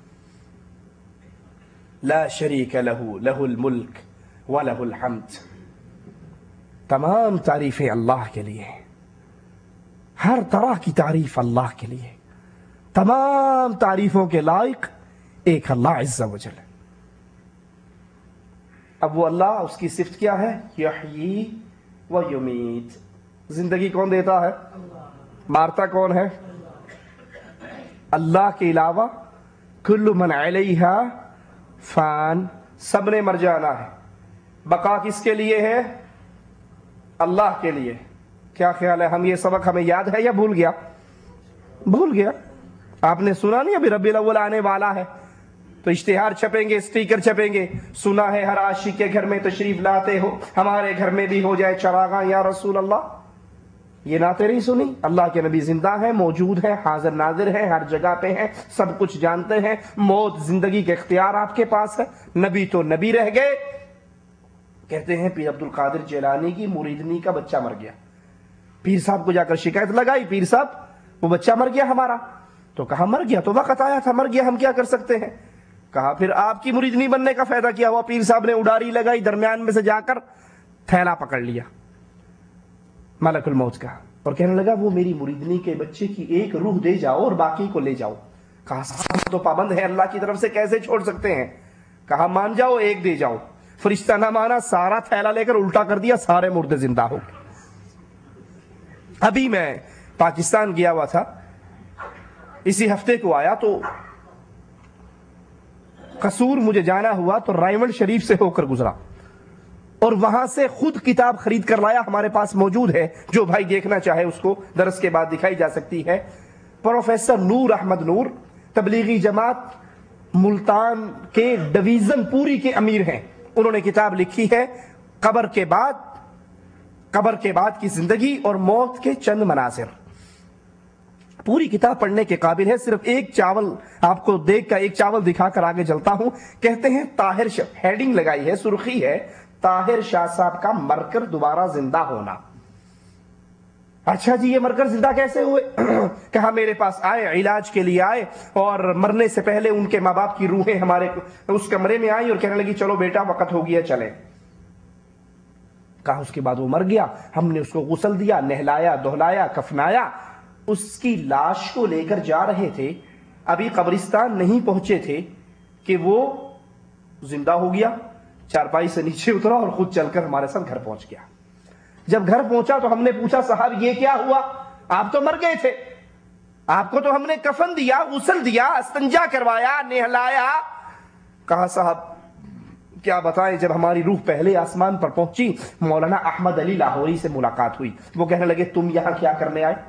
لا شریک لہ لہ الملک ولہ الحمد. تمام تعریفیں اللہ کے لیے, ہر طرح کی تعریف اللہ کے لیے. تمام تعریفوں کے لائق ایک اللہ عز و جل. اب وہ اللہ, اس کی صفت کیا ہے؟ یحیی و یمیت. زندگی کون دیتا ہے؟ مارتا کون ہے؟ اللہ کے علاوہ کل من علیہا فان, سب نے مر جانا ہے. بقا کس کے لیے ہے؟ اللہ کے لیے. کیا خیال ہے, ہم یہ سبق ہمیں یاد ہے یا بھول گیا؟ بھول گیا. آپ نے سنا نہیں ابھی ربیع الاول آنے والا ہے تو اشتہار چھپیں گے, اسٹیکر چھپیں گے, سنا ہے ہر عاشق کے گھر میں تشریف لاتے ہو, ہمارے گھر میں بھی ہو جائے چراغاں یا رسول اللہ. یہ نعتیں نہیں سنی؟ اللہ کے نبی زندہ ہیں, موجود ہیں, حاضر ناظر ہیں, ہر جگہ پہ ہیں, سب کچھ جانتے ہیں. موت زندگی کے اختیار آپ کے پاس ہے. نبی تو نبی رہ گئے. کہتے ہیں پیر عبد القادر جیلانی کی مریدنی کا بچہ مر گیا. پیر صاحب کو جا کر شکایت لگائی, پیر صاحب وہ بچہ مر گیا ہمارا. تو کہا مر گیا تو وقت آیا تھا, مر گیا, ہم کیا کر سکتے ہیں. کہا پھر آپ کی مریدنی بننے کا فائدہ کیا ہوا؟ پیر صاحب نے اڈاری لگائی, درمیان میں سے جا کر تھیلا پکڑ لیا ملک الموت کا, اور کہنے لگا وہ میری مریدنی کے بچے کی ایک روح دے جاؤ اور باقی کو لے جاؤ. کہا صاحب تو پابند ہے اللہ کی طرف سے, کیسے چھوڑ سکتے ہیں. کہا مان جاؤ, ایک دے جاؤ. فرشتہ نہ مانا, سارا تھیلا لے کر الٹا کر دیا, سارے مردے زندہ ہو گئے. ابھی میں پاکستان گیا ہوا تھا, اسی ہفتے کو آیا تو قصور مجھے جانا ہوا تو رائمنڈ شریف سے ہو کر گزرا اور وہاں سے خود کتاب خرید کر لایا. ہمارے پاس موجود ہے, جو بھائی دیکھنا چاہے اس کو درس کے بعد دکھائی جا سکتی ہے. پروفیسر نور احمد نور تبلیغی جماعت ملتان کے ڈویژن پوری کے امیر ہیں. انہوں نے کتاب لکھی ہے قبر کے بعد کی زندگی اور موت کے چند مناظر. پوری کتاب پڑھنے کے قابل ہے. صرف ایک چاول آپ کو دیکھ کر, ایک چاول دکھا کر آگے چلتا ہوں. کہتے ہیں طاہر ہیڈنگ لگائی ہے, سرخی ہے, طاہر شاہ صاحب کا مر کر دوبارہ زندہ ہونا. اچھا جی, یہ مر کر زندہ کیسے ہوئے؟ کہا میرے پاس آئے, علاج کے لیے آئے, اور مرنے سے پہلے ان کے ماں باپ کی روحیں ہمارے اس کمرے میں آئی اور کہنے لگی چلو بیٹا وقت ہو گیا چلے. کہا اس کے بعد وہ مر گیا, ہم نے اس کو غسل دیا, نہلایا, دہلایا, کفنایا. اس کی لاش کو لے کر جا رہے تھے, ابھی قبرستان نہیں پہنچے تھے کہ وہ زندہ ہو گیا. چارپائی سے نیچے اترا اور خود چل کر ہمارے ساتھ گھر پہنچ گیا. جب گھر پہنچا تو ہم نے پوچھا صاحب یہ کیا ہوا, آپ تو مر گئے تھے, آپ کو تو ہم نے کفن دیا, غسل دیا, استنجا کروایا, نہلایا. کہا صاحب کیا بتائیں, جب ہماری روح پہلے آسمان پر پہنچی مولانا احمد علی لاہوری سے ملاقات ہوئی. وہ کہنے لگے تم یہاں کیا کرنے آئے؟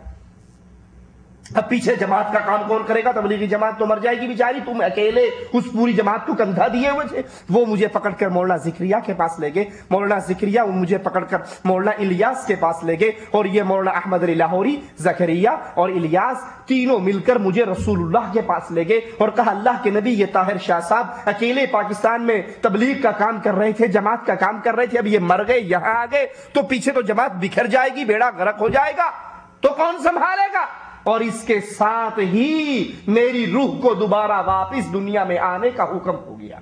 اب پیچھے جماعت کا کام کون کرے گا؟ تبلیغی جماعت تو مر جائے گی بیچاری, تم اکیلے اس پوری جماعت کو کندھا دیے ہوئے تھے. وہ مجھے پکڑ کر مولانا ذکریہ کے پاس لے گئے, مولانا ذکریہ وہ مجھے پکڑ کر مولانا الیاس کے پاس لے گئے, اور یہ مولانا احمد علی لاہوری, زکریا اور الیاس تینوں مل کر مجھے رسول اللہ کے پاس لے گئے اور کہا اللہ کے نبی یہ طاہر شاہ صاحب اکیلے پاکستان میں تبلیغ کا کام کر رہے تھے, جماعت کا کام کر رہے تھے, اب یہ مر گئے, یہاں آ گئے تو پیچھے تو جماعت بکھر جائے گی, بیڑا غرق ہو جائے گا, تو کون سنبھالے گا؟ اور اس کے ساتھ ہی میری روح کو دوبارہ واپس دنیا میں آنے کا حکم ہو گیا.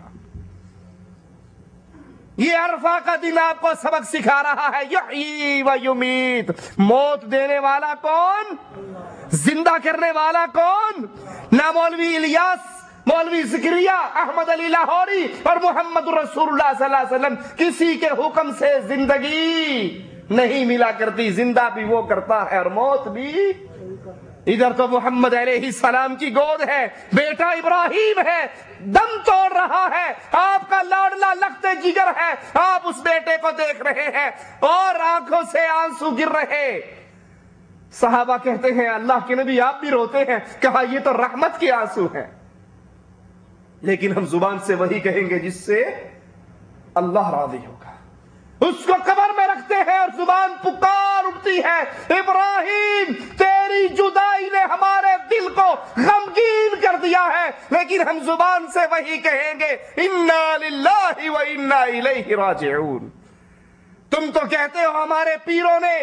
یہ عرفہ کا دن آپ کو سبق سکھا رہا ہے, یحیی و یمیت. موت دینے والا کون؟ زندہ کرنے والا کون؟ نہ مولوی الیاس, مولوی ذکریہ, احمد علی لاہوری اور محمد رسول اللہ صلی اللہ علیہ وسلم کسی کے حکم سے زندگی نہیں ملا کرتی. زندہ بھی وہ کرتا ہے اور موت بھی. ادھر تو محمد علیہ السلام کی گود ہے, بیٹا ابراہیم ہے, دم توڑ رہا ہے, آپ کا لاڈلا لخت جگر ہے، آپ اس بیٹے کو دیکھ رہے ہیں اور آنکھوں سے آنسو گر رہے۔ صحابہ کہتے ہیں اللہ کے نبی آپ بھی روتے ہیں؟ کہا یہ تو رحمت کے آنسو ہیں، لیکن ہم زبان سے وہی کہیں گے جس سے اللہ راضی ہوگا۔ اس کو قبر میں رکھتے ہیں اور زبان پکار اٹھتی ہے، ابراہیم تیری جدائی نے ہمارے دل کو غمگین کر دیا ہے، لیکن ہم زبان سے وہی کہیں گے انا للہ و انا الیہ راجعون۔ تم تو کہتے ہو ہمارے پیروں نے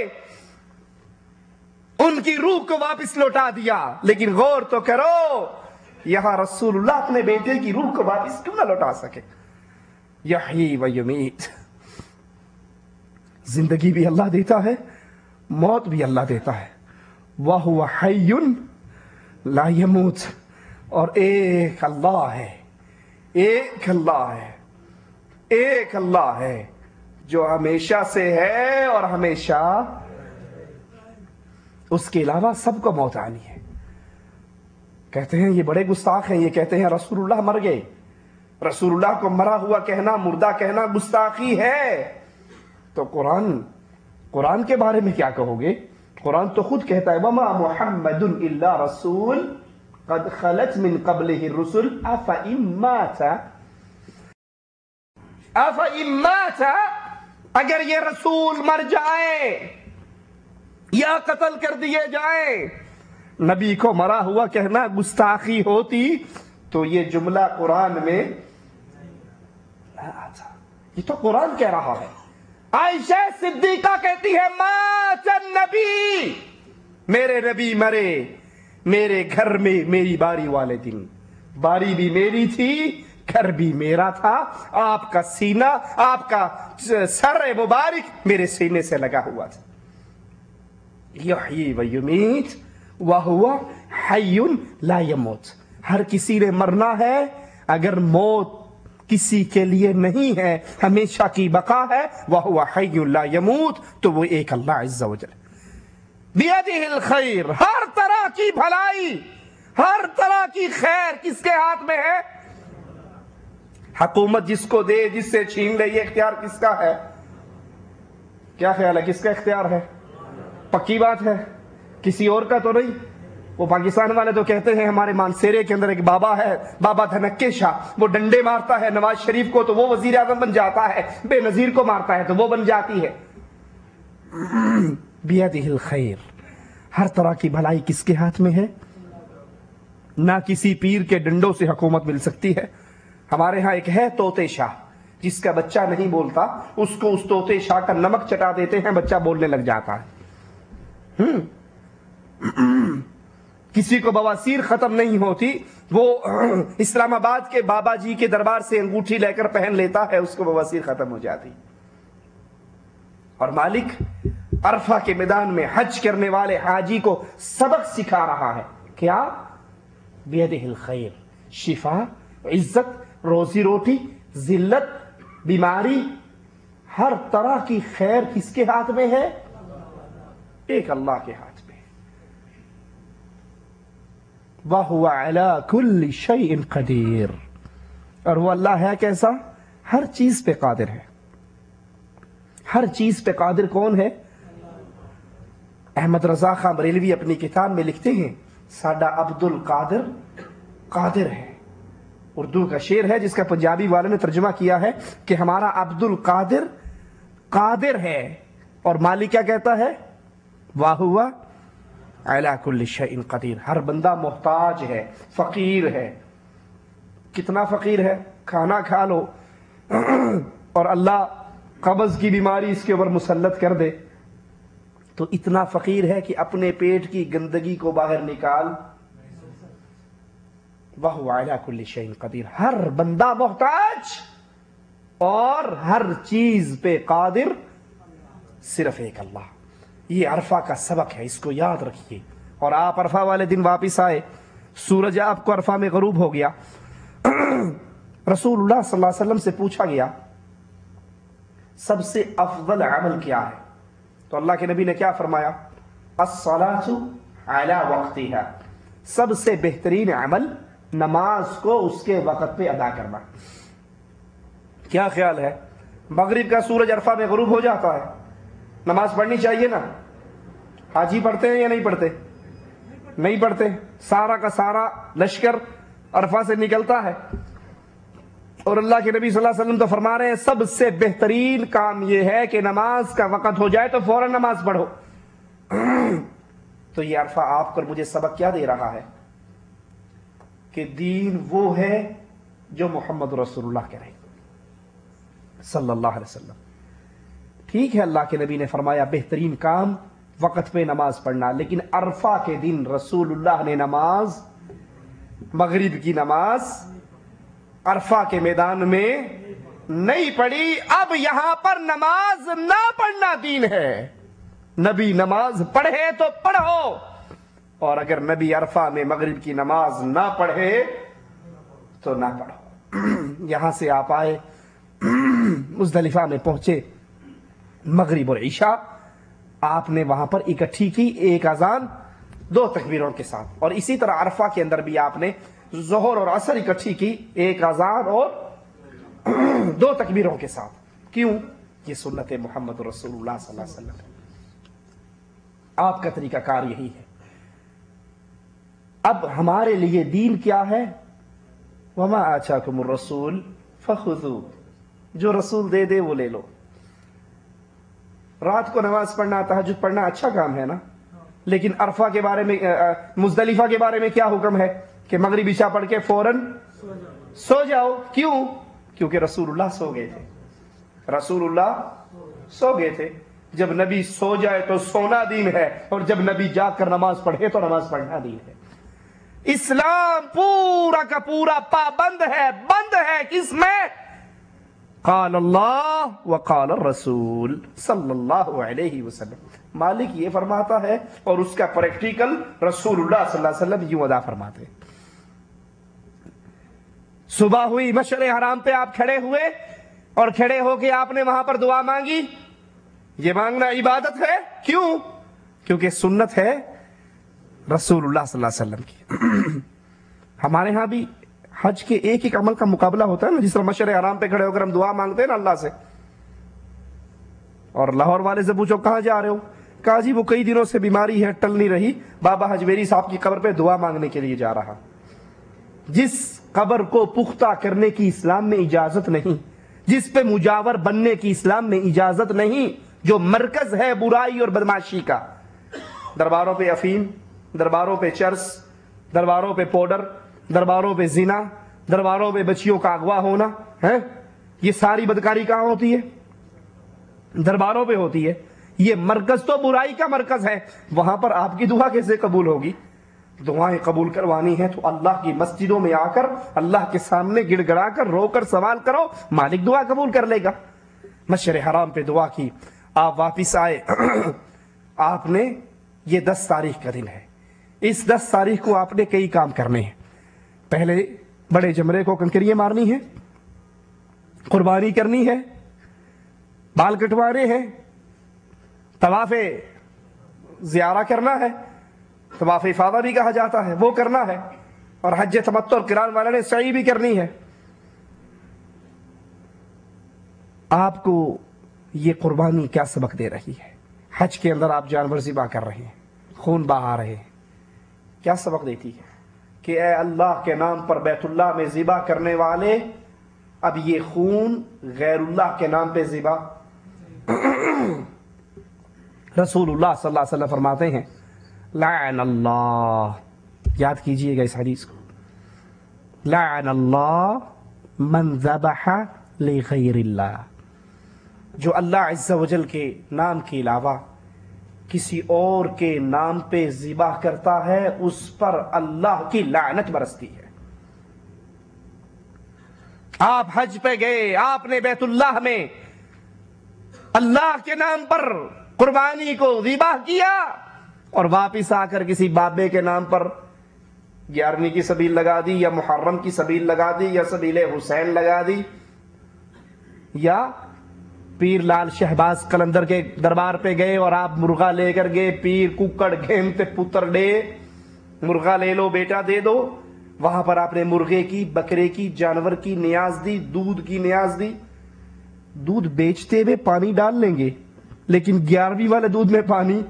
ان کی روح کو واپس لوٹا دیا، لیکن غور تو کرو یہاں رسول اللہ اپنے بیٹے کی روح کو واپس کیوں نہ لوٹا سکے؟ یحیی و یمیت، زندگی بھی اللہ دیتا ہے، موت بھی اللہ دیتا ہے۔ وَهُوَ حَيٌّ لَا يَمُوتُ، اور ایک اللہ ہے، ایک اللہ ہے، ایک اللہ ہے جو ہمیشہ سے ہے اور ہمیشہ، اس کے علاوہ سب کو موت آنی ہے۔ کہتے ہیں یہ بڑے گستاخ ہیں، یہ کہتے ہیں رسول اللہ مر گئے۔ رسول اللہ کو مرا ہوا کہنا، مردہ کہنا گستاخی ہے۔ تو قرآن کے بارے میں کیا کہو گے؟ قرآن تو خود کہتا ہے وَمَا مُحَمَّدٌ إِلَّا رَسُولٌ قَدْ خَلَتْ مِن قَبْلِهِ الرُّسُلُ أَفَإِن مَّاتَ، اگر یہ رسول مر جائے یا قتل کر دیے جائیں، نبی کو مرا ہوا کہنا گستاخی ہوتی تو یہ جملہ قرآن میں نہ آتا۔ یہ تو قرآن کہہ رہا ہے۔ عائشہ صدیقہ کہتی ہے مات النبی، میرے نبی مرے میرے گھر میں میری باری والے دن، باری بھی میری تھی، گھر بھی میرا تھا، آپ کا سینہ، آپ کا سر مبارک میرے سینے سے لگا ہوا تھا۔ یحیی و یمیت وَهُوَ حَيٌّ لَا يَمُوتُ، ہر کسی نے مرنا ہے، اگر موت کسی کے لیے نہیں ہے، ہمیشہ کی بقا ہے، وَهُوَ حَيٌّ لَا يَمُوتُ، تو وہ ایک اللہ عز و جل۔ بِيَدِهِ الْخَيْرُ، ہر طرح کی بھلائی، ہر طرح کی خیر کس کے ہاتھ میں ہے؟ حکومت جس کو دے، جس سے چھین لے، یہ اختیار کس کا ہے؟ کیا خیال ہے کس کا اختیار ہے؟ پکی بات ہے، کسی اور کا تو نہیں۔ وہ پاکستان والے تو کہتے ہیں ہمارے مانسیرے کے اندر ایک بابا ہے، بابا دھنکے شاہ، وہ ڈنڈے مارتا ہے نواز شریف کو تو وہ وزیر اعظم بن جاتا ہے، بے نظیر کو مارتا ہے تو وہ بن جاتی ہے۔ بیدہ الخیر، ہر طرح کی بھلائی کس کے ہاتھ میں ہے؟ نہ کسی پیر کے ڈنڈوں سے حکومت مل سکتی ہے۔ ہمارے ہاں ایک ہے طوطے شاہ، جس کا بچہ نہیں بولتا اس کو اس طوطے شاہ کا نمک چٹا دیتے ہیں، بچہ بولنے لگ جاتا ہے۔ کسی کو بواسیر ختم نہیں ہوتی، وہ اسلام آباد کے بابا جی کے دربار سے انگوٹھی لے کر پہن لیتا ہے، اس کو بواسیر ختم ہو جاتی۔ اور مالک عرفہ کے میدان میں حج کرنے والے حاجی کو سبق سکھا رہا ہے، کیا؟ بیدہ الخیر، شفا، عزت، روزی روٹی، ذلت، بیماری، ہر طرح کی خیر کس کے ہاتھ میں ہے؟ ایک اللہ کے ہاتھ میں۔ وَهُوَ عَلَى كُلِّ شَيْءٍ قَدِيرٌ، اور وہ اللہ ہے کیسا؟ ہر چیز پہ قادر ہے۔ ہر چیز پہ قادر کون ہے؟ احمد رضا خان بریلوی اپنی کتاب میں لکھتے ہیں ساڈا عبد القادر قادر ہے۔ اردو کا شعر ہے جس کا پنجابی والے نے ترجمہ کیا ہے کہ ہمارا عبد القادر قادر ہے، اور مالک کیا کہتا ہے؟ وَهُوَ عَلَى كُلِّ شَيْءٍ قَدِيرٌ، ہر بندہ محتاج ہے، فقیر ہے۔ کتنا فقیر ہے؟ کھانا کھا لو اور اللہ قبض کی بیماری اس کے اوپر مسلط کر دے تو اتنا فقیر ہے کہ اپنے پیٹ کی گندگی کو باہر نکال۔ وَهُوَ عَلَى كُلِّ شَيْءٍ قَدِيرٌ، ہر بندہ محتاج اور ہر چیز پہ قادر صرف ایک اللہ۔ یہ عرفہ کا سبق ہے، اس کو یاد رکھیے۔ اور آپ عرفہ والے دن واپس آئے، سورج آپ کو عرفہ میں غروب ہو گیا، رسول اللہ صلی اللہ علیہ وسلم سے پوچھا گیا سب سے افضل عمل کیا ہے؟ تو اللہ کے نبی نے کیا فرمایا؟ الصلاۃ علی وقتها، سب سے بہترین عمل نماز کو اس کے وقت پہ ادا کرنا۔ کیا خیال ہے؟ مغرب کا سورج عرفہ میں غروب ہو جاتا ہے، نماز پڑھنی چاہیے نا؟ حاجی پڑھتے ہیں یا نہیں پڑھتے؟ نہیں پڑھتے. سارا کا سارا لشکر عرفہ سے نکلتا ہے، اور اللہ کے نبی صلی اللہ علیہ وسلم تو فرما رہے ہیں سب سے بہترین کام یہ ہے کہ نماز کا وقت ہو جائے تو فوراً نماز پڑھو. تو یہ عرفہ آپ کو مجھے سبق کیا دے رہا ہے؟ کہ دین وہ ہے جو محمد رسول اللہ کہہ رہے صلی اللہ علیہ وسلم. ٹھیک ہے، اللہ کے نبی نے فرمایا بہترین کام وقت پہ نماز پڑھنا، لیکن عرفہ کے دن رسول اللہ نے نماز، مغرب کی نماز عرفہ کے میدان میں نہیں پڑھی. اب یہاں پر نماز نہ پڑھنا دین ہے. نبی نماز پڑھے تو پڑھو، اور اگر نبی عرفہ میں مغرب کی نماز نہ پڑھے تو نہ پڑھو. یہاں سے آپ آئے، مزدلفہ میں پہنچے، مغرب اور عشاء آپ نے وہاں پر اکٹھی کی، ایک اذان 2 تکبیروں کے ساتھ. اور اسی طرح عرفہ کے اندر بھی آپ نے ظہر اور عصر اکٹھی کی، ایک اذان اور 2 تکبیروں کے ساتھ. کیوں؟ یہ سنت محمد رسول اللہ صلی اللہ علیہ وسلم ہے، آپ کا طریقہ کار یہی ہے. اب ہمارے لیے دین کیا ہے؟ وما آتاکم الرسول فخذوہ، جو رسول دے دے وہ لے لو. رات کو نماز پڑھنا، تہجد پڑھنا اچھا کام ہے نا، لیکن عرفہ کے بارے میں، مزدلفہ کے بارے میں کیا حکم ہے؟ کہ مغرب عشاء پڑھ کے فوراً سو جاؤ. کیوں؟ کیونکہ رسول اللہ سو گئے تھے. رسول اللہ سو گئے تھے. جب نبی سو جائے تو سونا دین ہے، اور جب نبی جاگ کر نماز پڑھے تو نماز پڑھنا دین ہے. اسلام پورا کا پورا پابند ہے، بند ہے کس میں؟ قال اللہ وقال الرسول صلی اللہ علیہ وسلم. مالک یہ فرماتا ہے اور اس کا پریکٹیکل رسول اللہ صلی اللہ علیہ وسلم یوں ادا فرماتے. صبح ہوئی، مشعر حرام پہ آپ کھڑے ہوئے، اور کھڑے ہو کے آپ نے وہاں پر دعا مانگی. یہ مانگنا عبادت ہے. کیوں؟ کیونکہ سنت ہے رسول اللہ صلی اللہ علیہ وسلم کی. ہمارے ہاں بھی حج کے ایک ایک عمل کا مقابلہ ہوتا ہے نا، جس طرح مشعر حرام پہ کھڑے ہو کر ہم دعا مانگتے ہیں نا اللہ سے. اور لاہور والے سے پوچھو کہاں جا رہے ہو؟ کہا جی وہ کئی دنوں سے بیماری ہے، ٹل نہیں رہی، بابا حجویری صاحب کی قبر پہ دعا مانگنے کے لیے جا رہا. جس قبر کو پختہ کرنے کی اسلام میں اجازت نہیں، جس پہ مجاور بننے کی اسلام میں اجازت نہیں، جو مرکز ہے برائی اور بدماشی کا، درباروں پہ افیم، درباروں پہ چرس، درباروں پہ پاؤڈر، درباروں پہ زنا، درباروں پہ بچیوں کا اغوا ہونا ہے، یہ ساری بدکاری کہاں ہوتی ہے؟ درباروں پہ ہوتی ہے. یہ مرکز تو برائی کا مرکز ہے. وہاں پر آپ کی دعا کیسے قبول ہوگی؟ دعائیں قبول کروانی ہے تو اللہ کی مسجدوں میں آ کر اللہ کے سامنے گڑ گڑا کر رو کر سوال کرو، مالک دعا قبول کر لے گا. مشعر حرام پہ دعا کی، آپ واپس آئے. آپ نے، یہ 10 تاریخ کا دن ہے، اس 10 تاریخ کو آپ نے کئی کام کرنے ہیں. پہلے بڑے جمرے کو کنکریاں مارنی ہے، قربانی کرنی ہے، بال کٹوانے ہیں، طواف زیارہ کرنا ہے، طواف افاضہ بھی کہا جاتا ہے، وہ کرنا ہے، اور حج تمتع اور قران والے نے سعی بھی کرنی ہے. آپ کو یہ قربانی کیا سبق دے رہی ہے؟ حج کے اندر آپ جانور ذبح کر رہے ہیں، خون بہا رہے ہیں، کیا سبق دیتی ہے؟ کہ اے اللہ کے نام پر بیت اللہ میں ذبح کرنے والے، اب یہ خون غیر اللہ کے نام پہ ذبح. رسول اللہ صلی اللہ علیہ وسلم فرماتے ہیں لعن اللہ، یاد کیجئے گا اس حدیث کو، لعن اللہ من ذبح لغیر اللہ، جو اللہ عز و جل کے نام کے علاوہ کسی اور کے نام پہ ذبح کرتا ہے، اس پر اللہ کی لعنت برستی ہے. آپ حج پہ گئے، آپ نے بیت اللہ میں اللہ کے نام پر قربانی کو ذبح کیا، اور واپس آ کر کسی بابے کے نام پر 11ویں کی سبیل لگا دی، یا محرم کی سبیل لگا دی، یا سبیل حسین لگا دی، یا پیر لال شہباز قلندر کے دربار پہ گئے اور آپ مرغا لے کر گئے، پیر ککڑ گھینتے پتر ڈے، مرغا لے لو بیٹا دے دو. وہاں پر آپ نے مرغے کی، بکرے کی، جانور کی نیاز دی، دودھ کی نیاز دی. دودھ بیچتے ہوئے پانی ڈال لیں گے لیکن 11ویں والے دودھ میں پانی.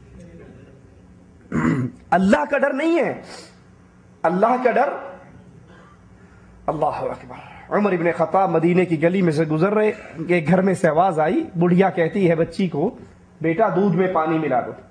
اللہ کا ڈر نہیں ہے, اللہ کا ڈر. اللہ اکبر. عمر ابن خطاب مدینے کی گلی میں سے گزر رہے, ایک گھر میں سے آواز آئی, بڑھیا کہتی ہے بچی کو, بیٹا دودھ میں پانی ملا دو.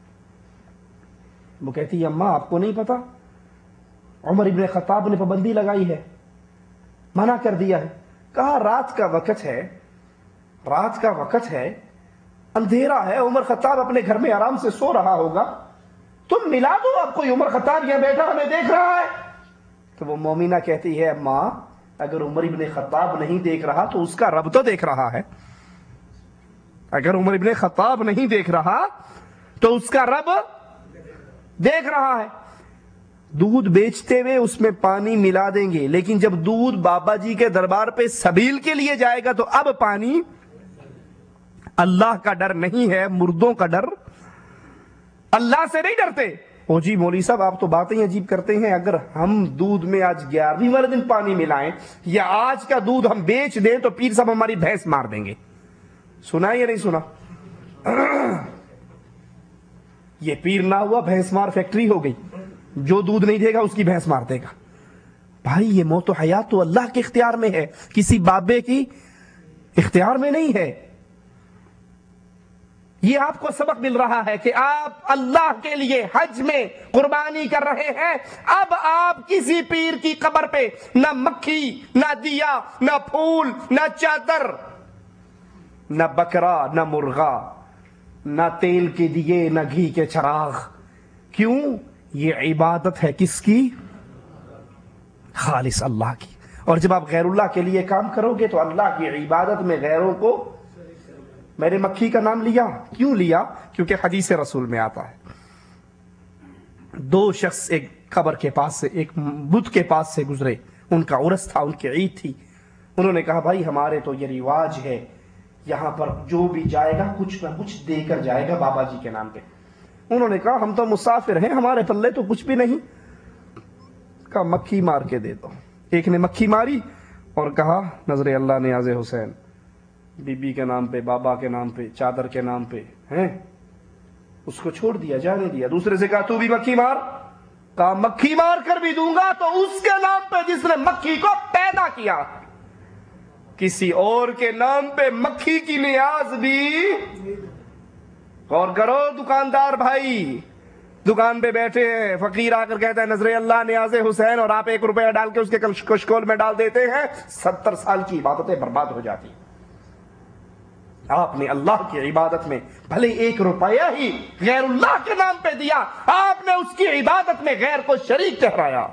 وہ کہتی ہے اماں آپ کو نہیں پتا, عمر ابن خطاب نے پابندی لگائی ہے, منع کر دیا ہے. کہا رات کا وقت ہے, رات کا وقت ہے, اندھیرا ہے, عمر خطاب اپنے گھر میں آرام سے سو رہا ہوگا, تم ملا دو, اب کوئی عمر خطاب یہاں بیٹھا ہمیں دیکھ رہا ہے. تو وہ مومنہ کہتی ہے اماں اگر عمر ابن خطاب نہیں دیکھ رہا تو اس کا رب تو دیکھ رہا ہے. اگر عمر ابن خطاب نہیں دیکھ رہا تو اس کا رب دیکھ رہا ہے. دودھ بیچتے ہوئے اس میں پانی ملا دیں گے, لیکن جب دودھ بابا جی کے دربار پہ سبیل کے لیے جائے گا تو اب پانی. اللہ کا ڈر نہیں ہے, مردوں کا ڈر. اللہ سے نہیں ڈرتے. او جی مولوی صاحب آپ تو باتیں عجیب کرتے ہیں, اگر ہم دودھ میں آج 11ویں والے دن پانی ملائیں یا آج کا دودھ ہم بیچ دیں تو پیر صاحب ہماری بھینس مار دیں گے. سنا یا نہیں سنا؟ یہ پیر نہ ہوا بھینس مار فیکٹری ہو گئی, جو دودھ نہیں دے گا اس کی بھینس مار دے گا. بھائی یہ موت و حیات تو اللہ کے اختیار میں ہے, کسی بابے کی اختیار میں نہیں ہے. یہ آپ کو سبق مل رہا ہے کہ آپ اللہ کے لیے حج میں قربانی کر رہے ہیں, اب آپ کسی پیر کی قبر پہ نہ مکھی, نہ دیا, نہ پھول, نہ چادر, نہ بکرا, نہ مرغا, نہ تیل کے دیے, نہ گھی کے چراغ. کیوں؟ یہ عبادت ہے کس کی؟ خالص اللہ کی. اور جب آپ غیر اللہ کے لیے کام کرو گے تو اللہ کی عبادت میں غیروں کو. میں نے مکھی کا نام لیا, کیوں لیا؟ کیونکہ حدیث رسول میں آتا ہے, دو شخص ایک قبر کے پاس سے, ایک بت کے پاس سے گزرے, ان کا عرس تھا, ان کی عید تھی. انہوں نے کہا بھائی ہمارے تو یہ رواج ہے, یہاں پر جو بھی جائے گا کچھ نہ کچھ دے کر جائے گا بابا جی کے نام پہ. انہوں نے کہا ہم تو مسافر ہیں, ہمارے پلے تو کچھ بھی نہیں. کہا مکھی مار کے دے دو. ایک نے مکھی ماری اور کہا نظر اللہ نیاز حسین, بی بی کے نام پہ, بابا کے نام پہ, چادر کے نام پہ ہیں, اس کو چھوڑ دیا, جانے دیا. دوسرے سے کہا تو بھی مکھی مار. کہا مکھی مار کر بھی دوں گا تو اس کے نام پہ جس نے مکھی کو پیدا کیا. کسی اور کے نام پہ مکھی کی نیاز بھی. غور کرو دکاندار بھائی, دکان پہ بیٹھے ہیں, فقیر آ کر کہتا ہے نظر اللہ نیاز حسین, اور آپ 1 روپیہ ڈال کے اس کے کشکول میں ڈال دیتے ہیں, 70 سال کی عبادتیں برباد ہو جاتی. آپ نے اللہ کی عبادت میں بھلے 1 روپیہ ہی غیر اللہ کے نام پہ دیا, آپ نے اس کی عبادت میں غیر کو شریک ٹھہرایا.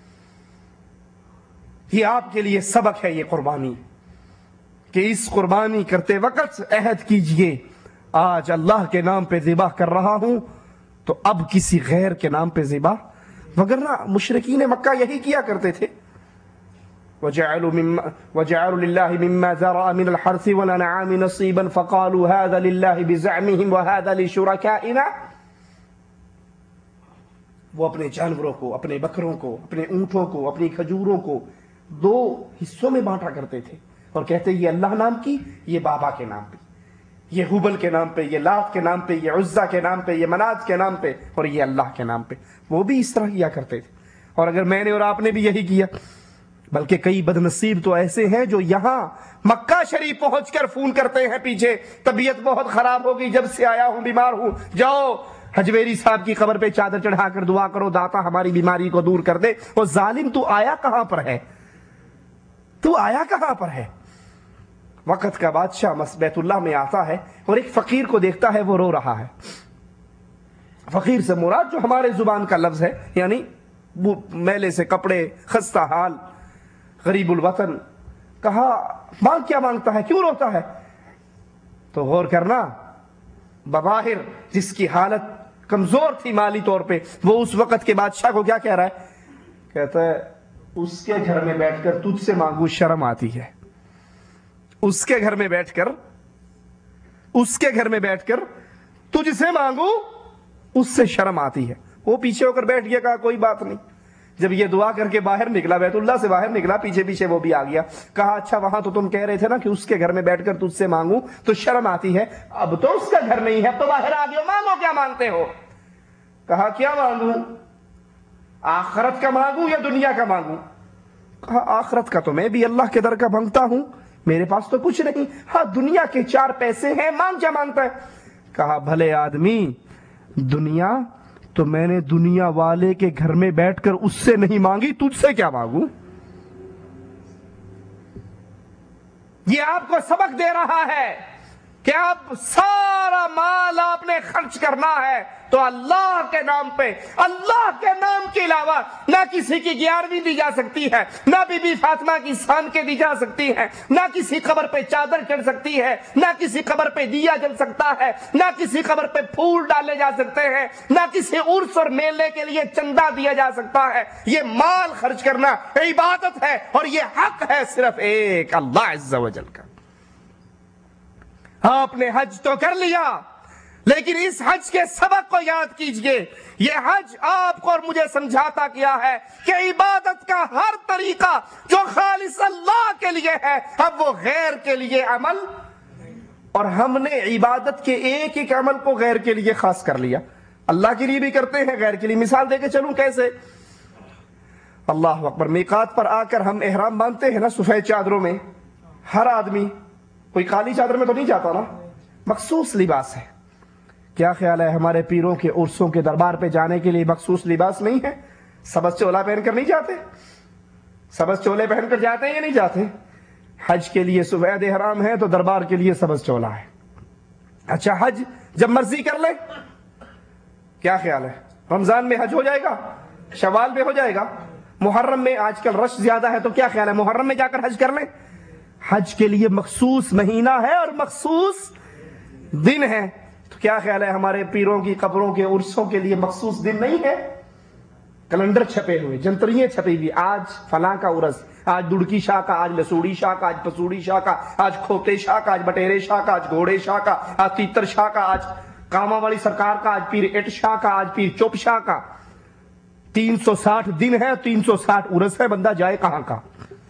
یہ آپ کے لیے سبق ہے یہ قربانی, کہ اس قربانی کرتے وقت عہد کیجئے آج اللہ کے نام پہ ذبح کر رہا ہوں تو اب کسی غیر کے نام پہ ذبح. وگرنہ مشرکین مکہ یہی کیا کرتے تھے. وَجَعَلُوا لِلَّهِ مِمَّا ذَرَأَ مِنَ الْحَرْثِ وَالْأَنْعَامِ نَصِيبًا فَقَالُوا هَذَا لِلَّهِ بِزَعْمِهِمْ وَهَذَا لِشُرَكَائِنَا. وہ اپنے جانوروں کو, اپنے بکروں کو, اپنے اونٹوں کو, اپنی کھجوروں کو 2 حصوں میں بانٹا کرتے تھے اور کہتے یہ اللہ نام کی, یہ بابا کے نام پہ, یہ حبل کے نام پہ, یہ لات کے نام پہ, یہ عزہ کے نام پہ, یہ منات کے نام پہ, اور یہ اللہ کے نام پہ. وہ بھی اس طرح کیا کرتے تھے. اور اگر میں نے اور آپ نے بھی یہی کیا, بلکہ کئی بدنصیب تو ایسے ہیں جو یہاں مکہ شریف پہنچ کر فون کرتے ہیں پیچھے, طبیعت بہت خراب ہو گئی, جب سے آیا ہوں بیمار ہوں, جاؤ حجویری صاحب کی قبر پہ چادر چڑھا کر دعا کرو, داتا ہماری بیماری کو دور کر دے. وہ ظالم تو آیا کہاں پر ہے, تو آیا کہاں پر ہے؟ وقت کا بادشاہ بیت اللہ میں آتا ہے اور ایک فقیر کو دیکھتا ہے, وہ رو رہا ہے. فقیر سے مراد جو ہمارے زبان کا لفظ ہے, یعنی میلے سے کپڑے, خستہ حال, غریب الوطن. کہا مانگ کیا مانگتا ہے, کیوں روتا ہے؟ تو غور کرنا, بظاہر جس کی حالت کمزور تھی مالی طور پہ, وہ اس وقت کے بادشاہ کو کیا کہہ رہا ہے؟ کہتا ہے اس کے گھر میں بیٹھ کر تجھ سے مانگوں شرم آتی ہے. اس کے گھر میں بیٹھ کر, اس کے گھر میں بیٹھ کر تجھ سے مانگوں اس سے شرم آتی ہے. وہ پیچھے ہو کر بیٹھ گیا, کہا کوئی بات نہیں, جب یہ دعا کر کے باہر نکلا، بیت اللہ سے باہر نکلا، پیچھے پیچھے وہ بھی آ گیا. کہا اچھا وہاں تو تم کہہ رہے تھے نا کہ اس کے گھر میں بیٹھ کر تجھ سے مانگوں تو شرم آتی ہے، اب تو اس کا گھر نہیں ہے، اب تو باہر آ گئے، مانگو کیا مانگتے ہو؟ کہا کیا مانگوں؟ آخرت کا مانگوں یا دنیا کا مانگوں؟ کہا آخرت کا تو میں بھی اللہ کے در کا مانگتا ہوں، میرے پاس تو کچھ نہیں، ہاں دنیا کے 4 پیسے ہیں، مانگ کیا مانگتا ہے؟ کہا بھلے آدمی، دنیا تو میں نے دنیا والے کے گھر میں بیٹھ کر اس سے نہیں مانگی، تجھ سے کیا مانگوں؟ یہ آپ کو سبق دے رہا ہے کہ اب سارا مال آپ نے خرچ کرنا ہے تو اللہ کے نام پہ، اللہ کے نام کے علاوہ نہ کسی کی 11ویں دی جا سکتی ہے، نہ بی بی فاطمہ کی سان کے دی جا سکتی ہے، نہ کسی قبر پہ چادر چڑھ سکتی ہے، نہ کسی قبر پہ دیا جل سکتا ہے، نہ کسی قبر پہ پھول ڈالے جا سکتے ہیں، نہ کسی عرس اور میلے کے لیے چندہ دیا جا سکتا ہے. یہ مال خرچ کرنا عبادت ہے اور یہ حق ہے صرف ایک اللہ عز و جل کا. آپ نے حج تو کر لیا، لیکن اس حج کے سبق کو یاد کیجئے. یہ حج آپ کو اور مجھے سمجھاتا کیا ہے کہ عبادت کا ہر طریقہ جو خالص اللہ کے لیے ہے، اب وہ غیر کے لیے عمل، اور ہم نے عبادت کے ایک ایک عمل کو غیر کے لیے خاص کر لیا. اللہ کے لیے بھی کرتے ہیں، غیر کے لیے. مثال دے کے چلوں کیسے؟ اللہ اکبر. میقات پر آ کر ہم احرام باندھتے ہیں نا سفید چادروں میں، ہر آدمی کوئی کالی چادر میں تو نہیں جاتا نا، مخصوص لباس ہے. کیا خیال ہے ہمارے پیروں کے عرسوں کے دربار پہ جانے کے لیے مخصوص لباس نہیں ہے؟ سبز چولا پہن کر نہیں جاتے؟ سبز چولے پہن کر جاتے ہیں یا نہیں جاتے؟ حج کے لیے سفید احرام ہے تو دربار کے لیے سبز چولا ہے. اچھا حج جب مرضی کر لے، کیا خیال ہے رمضان میں حج ہو جائے گا، شوال میں ہو جائے گا، محرم میں آج کل رش زیادہ ہے تو کیا خیال ہے محرم میں جا کر حج کر لیں؟ حج کے لیے مخصوص مہینہ ہے اور مخصوص دن ہے. تو کیا خیال ہے ہمارے پیروں کی قبروں کے عرسوں کے لیے مخصوص دن نہیں ہے؟ کیلنڈر چھپے ہوئے، جنتریاں چھپی ہوئی، آج فلاں کا عرس، آج دڑکی شاہ کا، آج لسوڑی شاہ کا، آج پسوڑی شاہ کا، آج کھوتے شاہ کا، آج بٹیرے شاہ کا، آج گھوڑے شاہ کا، آج تیتر شاہ کا، آج کاما والی سرکار کا، آج پیر اٹ شاہ کا، آج پیر چوپ شاہ کا. 360 دن ہے، 360 عرس ہے، بندہ جائے کہاں کا؟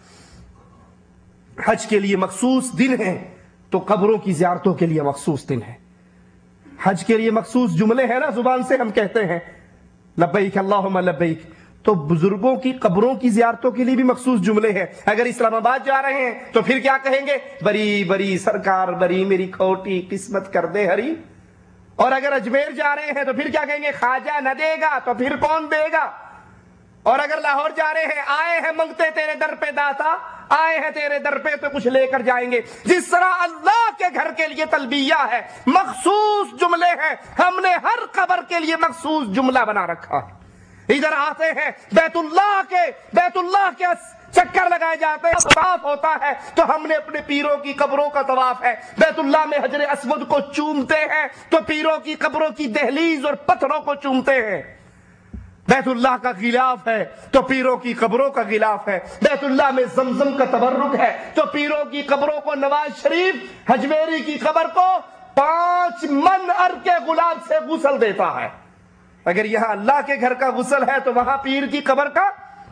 حج کے لیے مخصوص دن ہے تو قبروں کی زیارتوں کے لیے مخصوص دن ہے. حج کے لیے مخصوص جملے ہیں نا، زبان سے ہم کہتے ہیں لبیک اللہم لبیک. تو بزرگوں کی قبروں کی زیارتوں کے لیے بھی مخصوص جملے ہیں. اگر اسلام آباد جا رہے ہیں تو پھر کیا کہیں گے؟ بری بری سرکار بری میری کھوٹی قسمت کر دے ہری. اور اگر اجمیر جا رہے ہیں تو پھر کیا کہیں گے؟ خواجہ نہ دے گا تو پھر کون دے گا. اور اگر لاہور جا رہے ہیں، آئے ہیں منگتے تیرے در پہ داتا، آئے ہیں تیرے در پہ تو کچھ لے کر جائیں گے. جس طرح اللہ کے گھر کے لیے تلبیہ ہے، مخصوص جملے ہیں، ہم نے ہر قبر کے لیے مخصوص جملہ بنا رکھا ہے. ادھر آتے ہیں بیت اللہ کے چکر لگائے جاتے ہیں، طواف ہوتا ہے تو ہم نے اپنے پیروں کی قبروں کا طواف ہے. بیت اللہ میں حجر اسود کو چومتے ہیں تو پیروں کی قبروں کی دہلیز اور پتھروں کو چومتے ہیں. بیت اللہ کا غلاف ہے تو پیروں کی قبروں کا غلاف ہے. بیت اللہ میں زمزم کا تبرک ہے تو پیروں کی قبروں کو نواز شریف حجویری کی قبر کو 5 من عرق کے گلاب سے غسل دیتا ہے. اگر یہاں اللہ کے گھر کا غسل ہے تو وہاں پیر کی قبر کا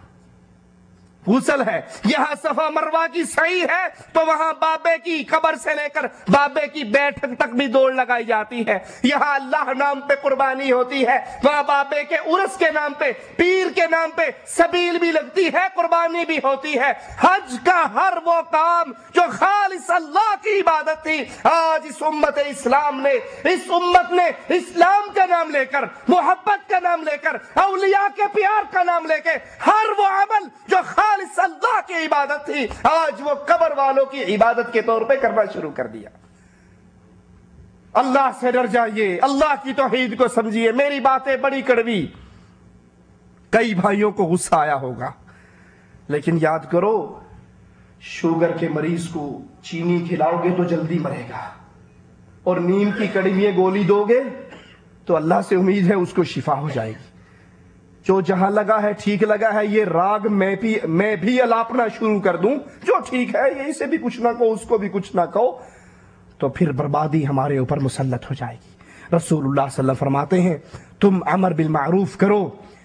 غسل ہے. یہاں صفا مروہ کی سعی ہے تو وہاں بابے کی قبر سے لے کر بابے کی بیٹھک تک بھی دوڑ لگائی جاتی ہے. یہاں اللہ نام پہ قربانی ہوتی ہے، وہاں بابے کے عرس کے نام پہ، پیر کے نام پہ سبیل بھی لگتی ہے، قربانی بھی ہوتی ہے. حج کا ہر وہ کام جو خالص اللہ کی عبادت تھی، آج اس امت اسلام نے، اس امت نے اسلام کا نام لے کر، محبت کا نام لے کر، اولیاء کے پیار کا نام لے کے، ہر وہ عمل جو خالص اللہ کی عبادت تھی، آج وہ قبر والوں کی عبادت کے طور پہ کرنا شروع کر دیا. اللہ سے ڈر جائیے، اللہ کی توحید کو سمجھیے. میری باتیں بڑی کڑوی، کئی بھائیوں کو غصہ آیا ہوگا، لیکن یاد کرو شوگر کے مریض کو چینی کھلاؤ گے تو جلدی مرے گا، اور نیم کی کڑی میں گولی دو گے تو اللہ سے امید ہے اس کو شفا ہو جائے گی. جو جہاں لگا ہے ٹھیک لگا ہے، یہ راگ میں بھی الاپنا شروع کر دوں، جو ٹھیک ہے یہ اسے بھی کچھ نہ کہو، اس کو بھی کچھ نہ کہو، تو پھر بربادی ہمارے اوپر مسلط ہو جائے گی. رسول اللہ صلی اللہ علیہ وسلم فرماتے ہیں تم امر بالمعروف کرو،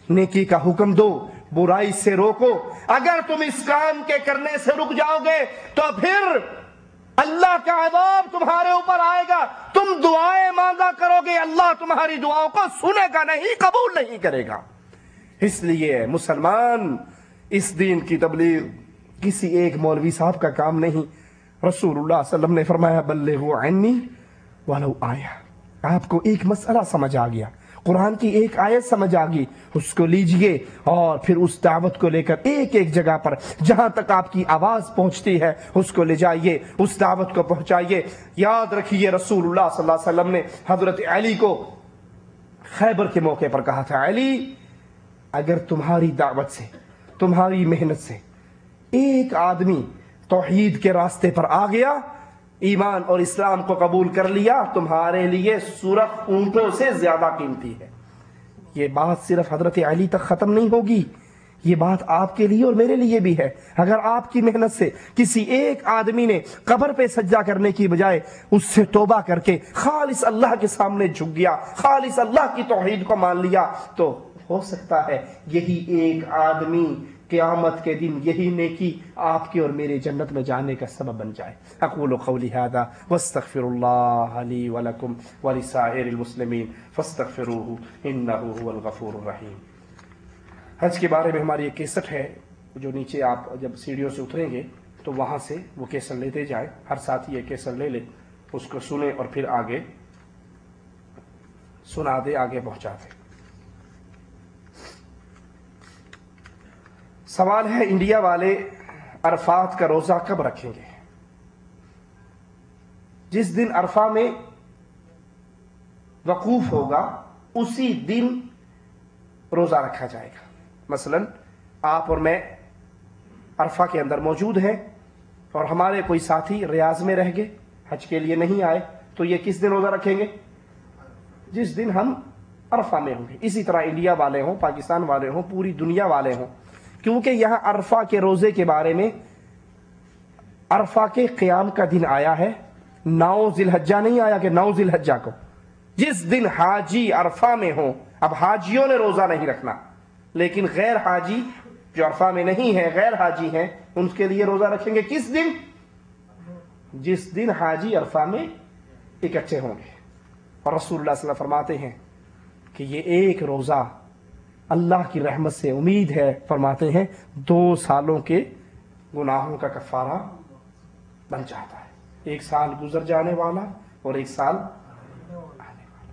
نیکی کا حکم دو، برائی سے روکو۔ اگر تم اس کام کے کرنے سے رک جاؤ گے تو پھر اللہ کا عذاب تمہارے اوپر آئے گا۔ تم دعائیں مانگا کرو گے، اللہ تمہاری دعاؤں کو سنے گا نہیں، قبول نہیں کرے گا۔ اس لیے مسلمان، اس دین کی تبلیغ کسی ایک مولوی صاحب کا کام نہیں۔ رسول اللہ صلی اللہ علیہ وسلم نے فرمایا بلغوا عنی ولو آیہ۔ آپ کو ایک مسئلہ سمجھ آ گیا، قرآن کی ایک آیت سمجھ آ گئی، اس کو لیجئے اور پھر اس دعوت کو لے کر ایک ایک جگہ پر جہاں تک آپ کی آواز پہنچتی ہے اس کو لے جائیے، اس دعوت کو پہنچائیے۔ یاد رکھیے رسول اللہ صلی اللہ علیہ وسلم نے حضرت علی کو خیبر کے موقع پر کہا تھا، علی اگر تمہاری دعوت سے، تمہاری محنت سے ایک آدمی توحید کے راستے پر آ گیا، ایمان اور اسلام کو قبول کر لیا، تمہارے لیے سرخ اونٹوں سے زیادہ قیمتی ہے۔ یہ بات صرف حضرت علی تک ختم نہیں ہوگی، یہ بات آپ کے لیے اور میرے لیے بھی ہے۔ اگر آپ کی محنت سے کسی ایک آدمی نے قبر پہ سجدہ کرنے کی بجائے اس سے توبہ کر کے خالص اللہ کے سامنے جھک گیا، خالص اللہ کی توحید کو مان لیا، تو ہو سکتا ہے یہی ایک آدمی قیامت کے دن یہی نیکی آپ کے اور میرے جنت میں جانے کا سبب بن جائے۔ اقول قولی ھذا واستغفر اللہ لی ولکم ولسائر المسلمین فاستغفروہ انہ هو الغفور الرحیم۔ حج کے بارے میں ہماری ایک کیسٹ ہے جو نیچے آپ جب سیڑھیوں سے اتریں گے تو وہاں سے وہ کیسٹ لیتے جائیں، ہر ساتھی یہ کیسٹ لے لے، اس کو سنیں اور پھر آگے سنا دے، آگے پہنچا دے۔ سوال ہے انڈیا والے عرفات کا روزہ کب رکھیں گے؟ جس دن عرفہ میں وقوف ہوگا اسی دن روزہ رکھا جائے گا۔ مثلا آپ اور میں عرفہ کے اندر موجود ہیں اور ہمارے کوئی ساتھی ریاض میں رہ گئے، حج کے لیے نہیں آئے، تو یہ کس دن روزہ رکھیں گے؟ جس دن ہم عرفہ میں ہوں گے۔ اسی طرح انڈیا والے ہوں، پاکستان والے ہوں، پوری دنیا والے ہوں، کیونکہ یہاں عرفہ کے روزے کے بارے میں عرفہ کے قیام کا دن آیا ہے، 9 ذی الحجہ نہیں آیا کہ 9 ذی الحجہ کو۔ جس دن حاجی عرفہ میں ہوں، اب حاجیوں نے روزہ نہیں رکھنا، لیکن غیر حاجی جو عرفہ میں نہیں ہے، غیر حاجی ہیں، ان کے لیے روزہ رکھیں گے کس دن؟ جس دن حاجی عرفہ میں اکٹھے ہوں گے۔ اور رسول اللہ صلی اللہ علیہ وسلم فرماتے ہیں کہ یہ ایک روزہ اللہ کی رحمت سے امید ہے، فرماتے ہیں 2 سالوں کے گناہوں کا کفارہ بن جاتا ہے۔ 1 سال گزر جانے والا اور 1 سال آنے والا۔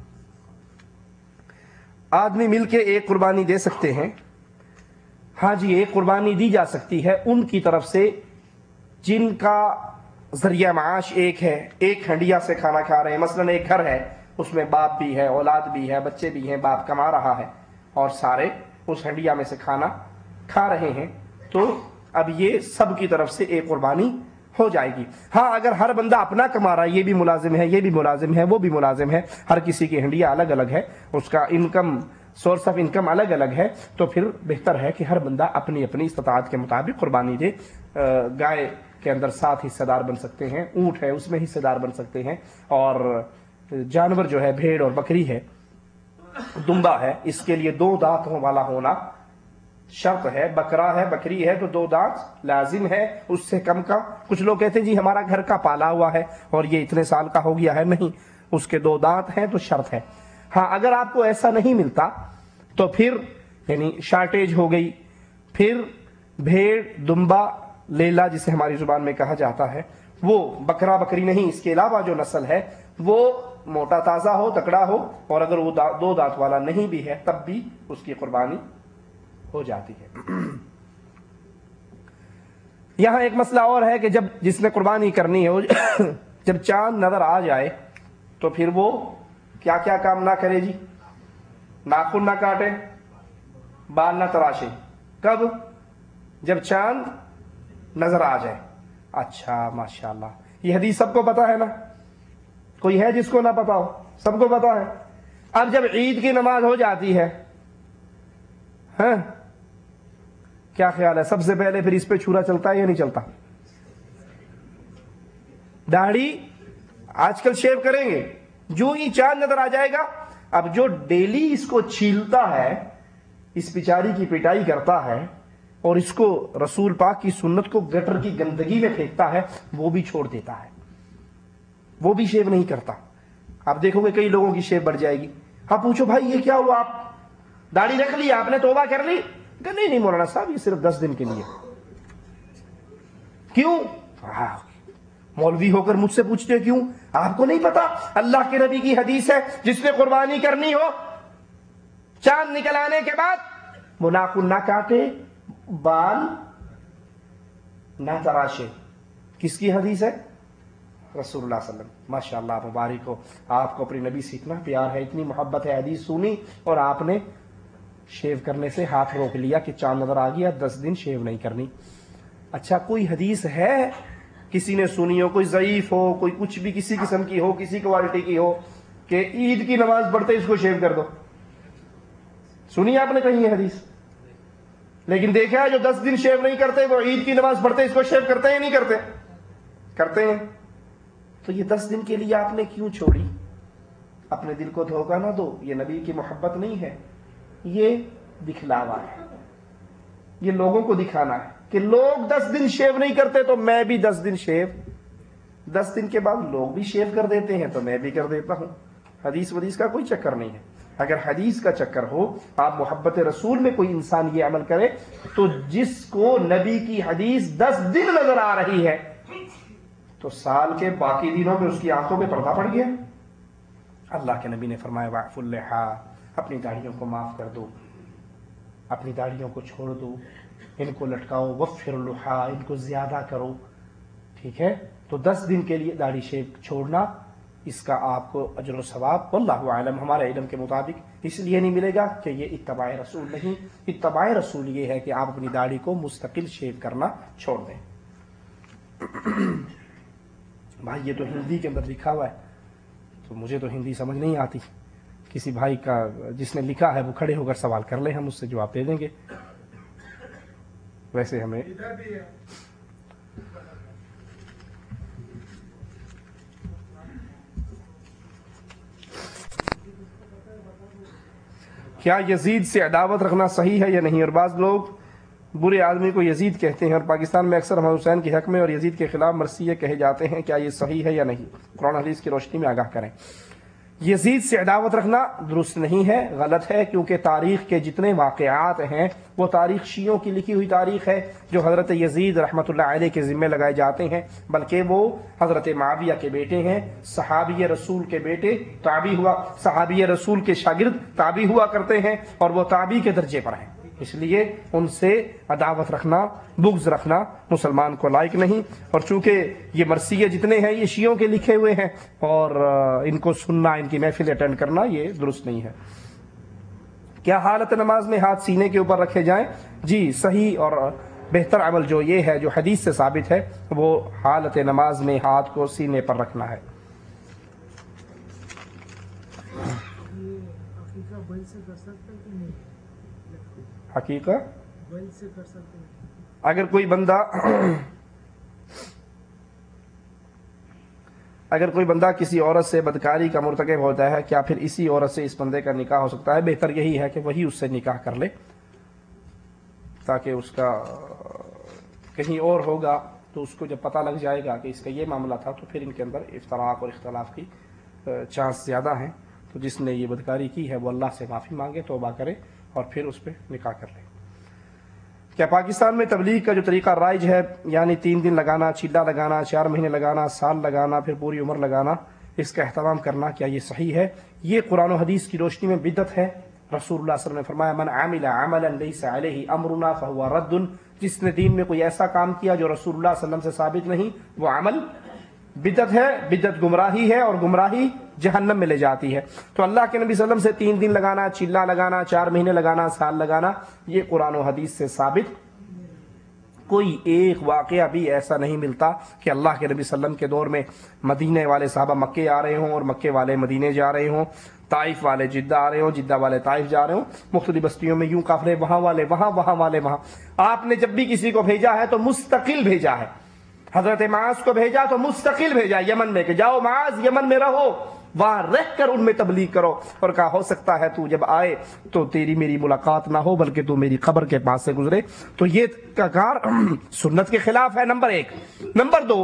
آدمی مل کے ایک قربانی دے سکتے ہیں؟ ہاں جی، ایک قربانی دی جا سکتی ہے ان کی طرف سے جن کا ذریعہ معاش ایک ہے، ایک ہنڈیا سے کھانا کھا رہے ہیں۔ مثلا ایک گھر ہے، اس میں باپ بھی ہے، اولاد بھی ہے، بچے بھی ہیں، باپ کما رہا ہے اور سارے اس ہنڈیا میں سے کھانا کھا رہے ہیں، تو اب یہ سب کی طرف سے ایک قربانی ہو جائے گی۔ ہاں اگر ہر بندہ اپنا کما رہا ہے، یہ بھی ملازم ہے، یہ بھی ملازم ہے، وہ بھی ملازم ہے، ہر کسی کی ہنڈیا الگ الگ ہے، اس کا انکم، سورس آف انکم الگ الگ ہے، تو پھر بہتر ہے کہ ہر بندہ اپنی اپنی استطاعت کے مطابق قربانی دے۔ گائے کے اندر 7 حصے دار بن سکتے ہیں، اونٹ ہے اس میں حصے دار بن سکتے ہیں، اور جانور جو ہے بھیڑ اور بکری ہے، دمبا ہے، اس کے لیے 2 دانتوں والا ہونا شرط ہے۔ بکرا ہے، بکری ہے تو 2 دانت لازم ہے، اس سے کم کا۔ کچھ لوگ کہتے ہیں جی ہمارا گھر کا پالا ہوا ہے اور یہ اتنے سال کا ہو گیا ہے، نہیں، اس کے 2 دانت ہیں تو شرط ہے۔ ہاں اگر آپ کو ایسا نہیں ملتا تو پھر یعنی شارٹیج ہو گئی، پھر بھیڑ، دمبا، لیلا جسے ہماری زبان میں کہا جاتا ہے، وہ بکرا بکری نہیں، اس کے علاوہ جو نسل ہے وہ موٹا تازہ ہو، تکڑا ہو، اور اگر وہ 2 دانت والا نہیں بھی ہے تب بھی اس کی قربانی ہو جاتی ہے۔ یہاں ایک مسئلہ اور ہے کہ جب جس نے قربانی کرنی ہے جب چاند نظر آ جائے تو پھر وہ کیا کیا کام نہ کرے جی؟ ناخن نہ کاٹے، بال نہ تراشے۔ کب؟ جب چاند نظر آ جائے۔ اچھا ماشاءاللہ، یہ حدیث سب کو پتا ہے نا؟ کوئی ہے جس کو نہ پتا ہو؟ سب کو پتا ہے۔ اب جب عید کی نماز ہو جاتی ہے، ہاں کیا خیال ہے سب سے پہلے پھر اس پہ چھرا چلتا ہے یا نہیں چلتا؟ داڑھی آج کل شیو کریں گے، جو ہی چاند نظر آ جائے گا۔ اب جو ڈیلی اس کو چھیلتا ہے اس بیچاری کی پٹائی کرتا ہے اور اس کو رسول پاک کی سنت کو گٹر کی گندگی میں پھینکتا ہے، وہ بھی چھوڑ دیتا ہے، وہ بھی شیو نہیں کرتا۔ آپ دیکھو گے کئی لوگوں کی شیو بڑھ جائے گی، آپ پوچھو بھائی یہ کیا ہوا، آپ داڑھی رکھ لی، آپ نے توبہ کر لی؟ کہ نہیں مولانا صاحب یہ صرف 10 دن کے لیے۔ کیوں؟ مولوی ہو کر مجھ سے پوچھتے کیوں؟ آپ کو نہیں پتا اللہ کے نبی کی حدیث ہے جس نے قربانی کرنی ہو چاند نکل آنے کے بعد وہ ناخن نہ کاٹے، بال نہ تراشے۔ کس کی حدیث ہے؟ رسول اللہ صلی اللہ علیہ وسلم۔ ماشاءاللہ مبارک ہو، آپ کو اپنی نبی سے اتنا پیار ہے، اتنی محبت ہے، حدیث سنی اور آپ نے شیو کرنے سے ہاتھ روک لیا کہ چاند نظر آ گیا 10 دن شیو نہیں کرنی۔ اچھا کوئی حدیث ہے کسی نے سنی ہو، کوئی ضعیف ہو، کوئی کچھ بھی کسی قسم کی ہو، کسی کوالٹی کی ہو کہ عید کی نماز پڑھتے اس کو شیو کر دو؟ سنی آپ نے کہیں یہ حدیث؟ لیکن دیکھا ہے جو 10 دن شیو نہیں کرتے وہ عید کی نماز پڑھتے اس کو شیو کرتے ہیں نہیں کرتے؟ کرتے ہیں۔ تو یہ 10 دن کے لیے آپ نے کیوں چھوڑی؟ اپنے دل کو دھوکہ نہ دو، یہ نبی کی محبت نہیں ہے، یہ دکھلاوا ہے، یہ لوگوں کو دکھانا ہے کہ لوگ 10 دن شیو نہیں کرتے تو میں بھی 10 دن شیو، 10 دن کے بعد لوگ بھی شیو کر دیتے ہیں تو میں بھی کر دیتا ہوں۔ حدیث ودیث کا کوئی چکر نہیں ہے۔ اگر حدیث کا چکر ہو، آپ محبت رسول میں کوئی انسان یہ عمل کرے تو جس کو نبی کی حدیث 10 دن نظر آ رہی ہے تو سال کے باقی دنوں میں اس کی آنکھوں پہ پردہ پڑ گیا۔ اللہ کے نبی نے فرمایا واعف اللحا، اپنی داڑھیوں کو معاف کر دو، اپنی داڑھیوں کو چھوڑ دو، ان کو لٹکاؤ، وفر اللحا، ان کو زیادہ کرو، ٹھیک ہے؟ تو 10 دن کے لیے داڑھی شیو چھوڑنا، اس کا آپ کو اجر و ثواب واللہ اعلم ہمارے علم کے مطابق اس لیے نہیں ملے گا کہ یہ اتباع رسول نہیں۔ اتباع رسول یہ ہے کہ آپ اپنی داڑھی کو مستقل شیو کرنا چھوڑ دیں۔ بھائی یہ تو ہندی کے اندر لکھا ہوا ہے، تو مجھے تو ہندی سمجھ نہیں آتی، کسی بھائی کا جس نے لکھا ہے وہ کھڑے ہو کر سوال کر لیں، ہم اس سے جواب دے دیں گے۔ ویسے ہمیں کیا یزید سے عداوت رکھنا صحیح ہے یا نہیں؟ اور بعض لوگ برے آدمی کو یزید کہتے ہیں اور پاکستان میں اکثر حسین حسین کے حق میں اور یزید کے خلاف مرثیہ کہے جاتے ہیں، کیا یہ صحیح ہے یا نہیں؟ قرآن حدیث کی روشنی میں آگاہ کریں۔ یزید سے عداوت رکھنا درست نہیں ہے، غلط ہے، کیونکہ تاریخ کے جتنے واقعات ہیں وہ تاریخ شیعوں کی لکھی ہوئی تاریخ ہے جو حضرت یزید رحمۃ اللہ علیہ کے ذمہ لگائے جاتے ہیں، بلکہ وہ حضرت معاویہ کے بیٹے ہیں، صحابی رسول کے بیٹے، تابعی ہوا، صحابی رسول کے شاگرد تابعی ہوا کرتے ہیں اور وہ تابعی کے درجے پر ہیں، اس لیے ان سے عداوت رکھنا، بغض رکھنا مسلمان کو لائق نہیں۔ اور چونکہ یہ مرثیے جتنے ہیں یہ شیعوں کے لکھے ہوئے ہیں اور ان کو سننا، ان کی محفل اٹینڈ کرنا یہ درست نہیں ہے۔ کیا حالت نماز میں ہاتھ سینے کے اوپر رکھے جائیں؟ جی صحیح اور بہتر عمل جو یہ ہے جو حدیث سے ثابت ہے وہ حالت نماز میں ہاتھ کو سینے پر رکھنا ہے۔ حقیقت اگر کوئی بندہ کسی عورت سے بدکاری کا مرتکب ہوتا ہے، کیا پھر اسی عورت سے اس بندے کا نکاح ہو سکتا ہے؟ بہتر یہی ہے کہ وہی اس سے نکاح کر لے، تاکہ اس کا کہیں اور ہوگا تو اس کو جب پتہ لگ جائے گا کہ اس کا یہ معاملہ تھا تو پھر ان کے اندر افتراق اور اختلاف کی چانس زیادہ ہیں۔ تو جس نے یہ بدکاری کی ہے وہ اللہ سے معافی مانگے، توبہ کرے اور پھر اس پہ نکاح کر لے۔ کیا پاکستان میں تبلیغ کا جو طریقہ رائج ہے، یعنی 3 دن لگانا، چیلا لگانا، 4 مہینے لگانا، سال لگانا، پھر پوری عمر لگانا، اس کا اہتمام کرنا، کیا یہ صحیح ہے؟ یہ قرآن و حدیث کی روشنی میں بدعت ہے۔ رسول اللہ صلی اللہ علیہ وسلم نے فرمایا من عمل عملا لیس علیہ امرنا فہو رد، جس نے دین میں کوئی ایسا کام کیا جو رسول اللہ صلی اللہ علیہ وسلم سے ثابت نہیں وہ عمل بدعت ہے، بدعت گمراہی ہے اور گمراہی جہنم میں لے جاتی ہے۔ تو اللہ کے نبی صلی اللہ علیہ وسلم سے 3 دن لگانا، چلا لگانا، 4 مہینے لگانا، سال لگانا، یہ قرآن و حدیث سے ثابت کوئی ایک واقعہ بھی ایسا نہیں ملتا کہ اللہ کے نبی صلی اللہ علیہ وسلم کے دور میں مدینے والے صحابہ مکے آ رہے ہوں اور مکے والے مدینے جا رہے ہوں، طائف والے جدہ آ رہے ہوں، جدہ والے طائف جا رہے ہوں، مختلف بستیوں میں یوں قافلے، وہاں والے وہاں، وہاں والے وہاں۔ آپ نے جب بھی کسی کو بھیجا ہے تو مستقل بھیجا ہے۔ حضرت معاذ کو بھیجا تو مستقل بھیجا یمن میں کہ جاؤ معاذ یمن میں رہو، وہاں رہ کر ان میں تبلیغ کرو. اور کہا ہو سکتا ہے تو جب آئے تو تیری میری ملاقات نہ ہو بلکہ تو میری قبر کے پاس سے گزرے. تو یہ کار سنت کے خلاف ہے نمبر 1. نمبر 2،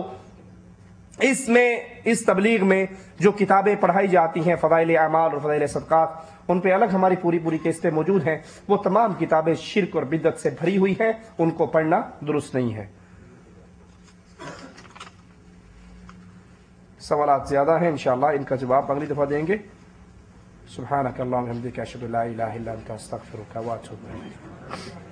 اس تبلیغ میں جو کتابیں پڑھائی جاتی ہیں فضائل اعمال اور فضائل صدقات، ان پہ الگ ہماری پوری کیسٹیں موجود ہیں. وہ تمام کتابیں شرک اور بدعت سے بھری ہوئی ہیں، ان کو پڑھنا درست نہیں ہے. سوالات زیادہ ہیں، انشاءاللہ ان کا جواب اگلی دفعہ دیں گے. سبحانک اللہم و بحمدک اشہد ان لا الہ الا انت استغفرک و اتوب الیک.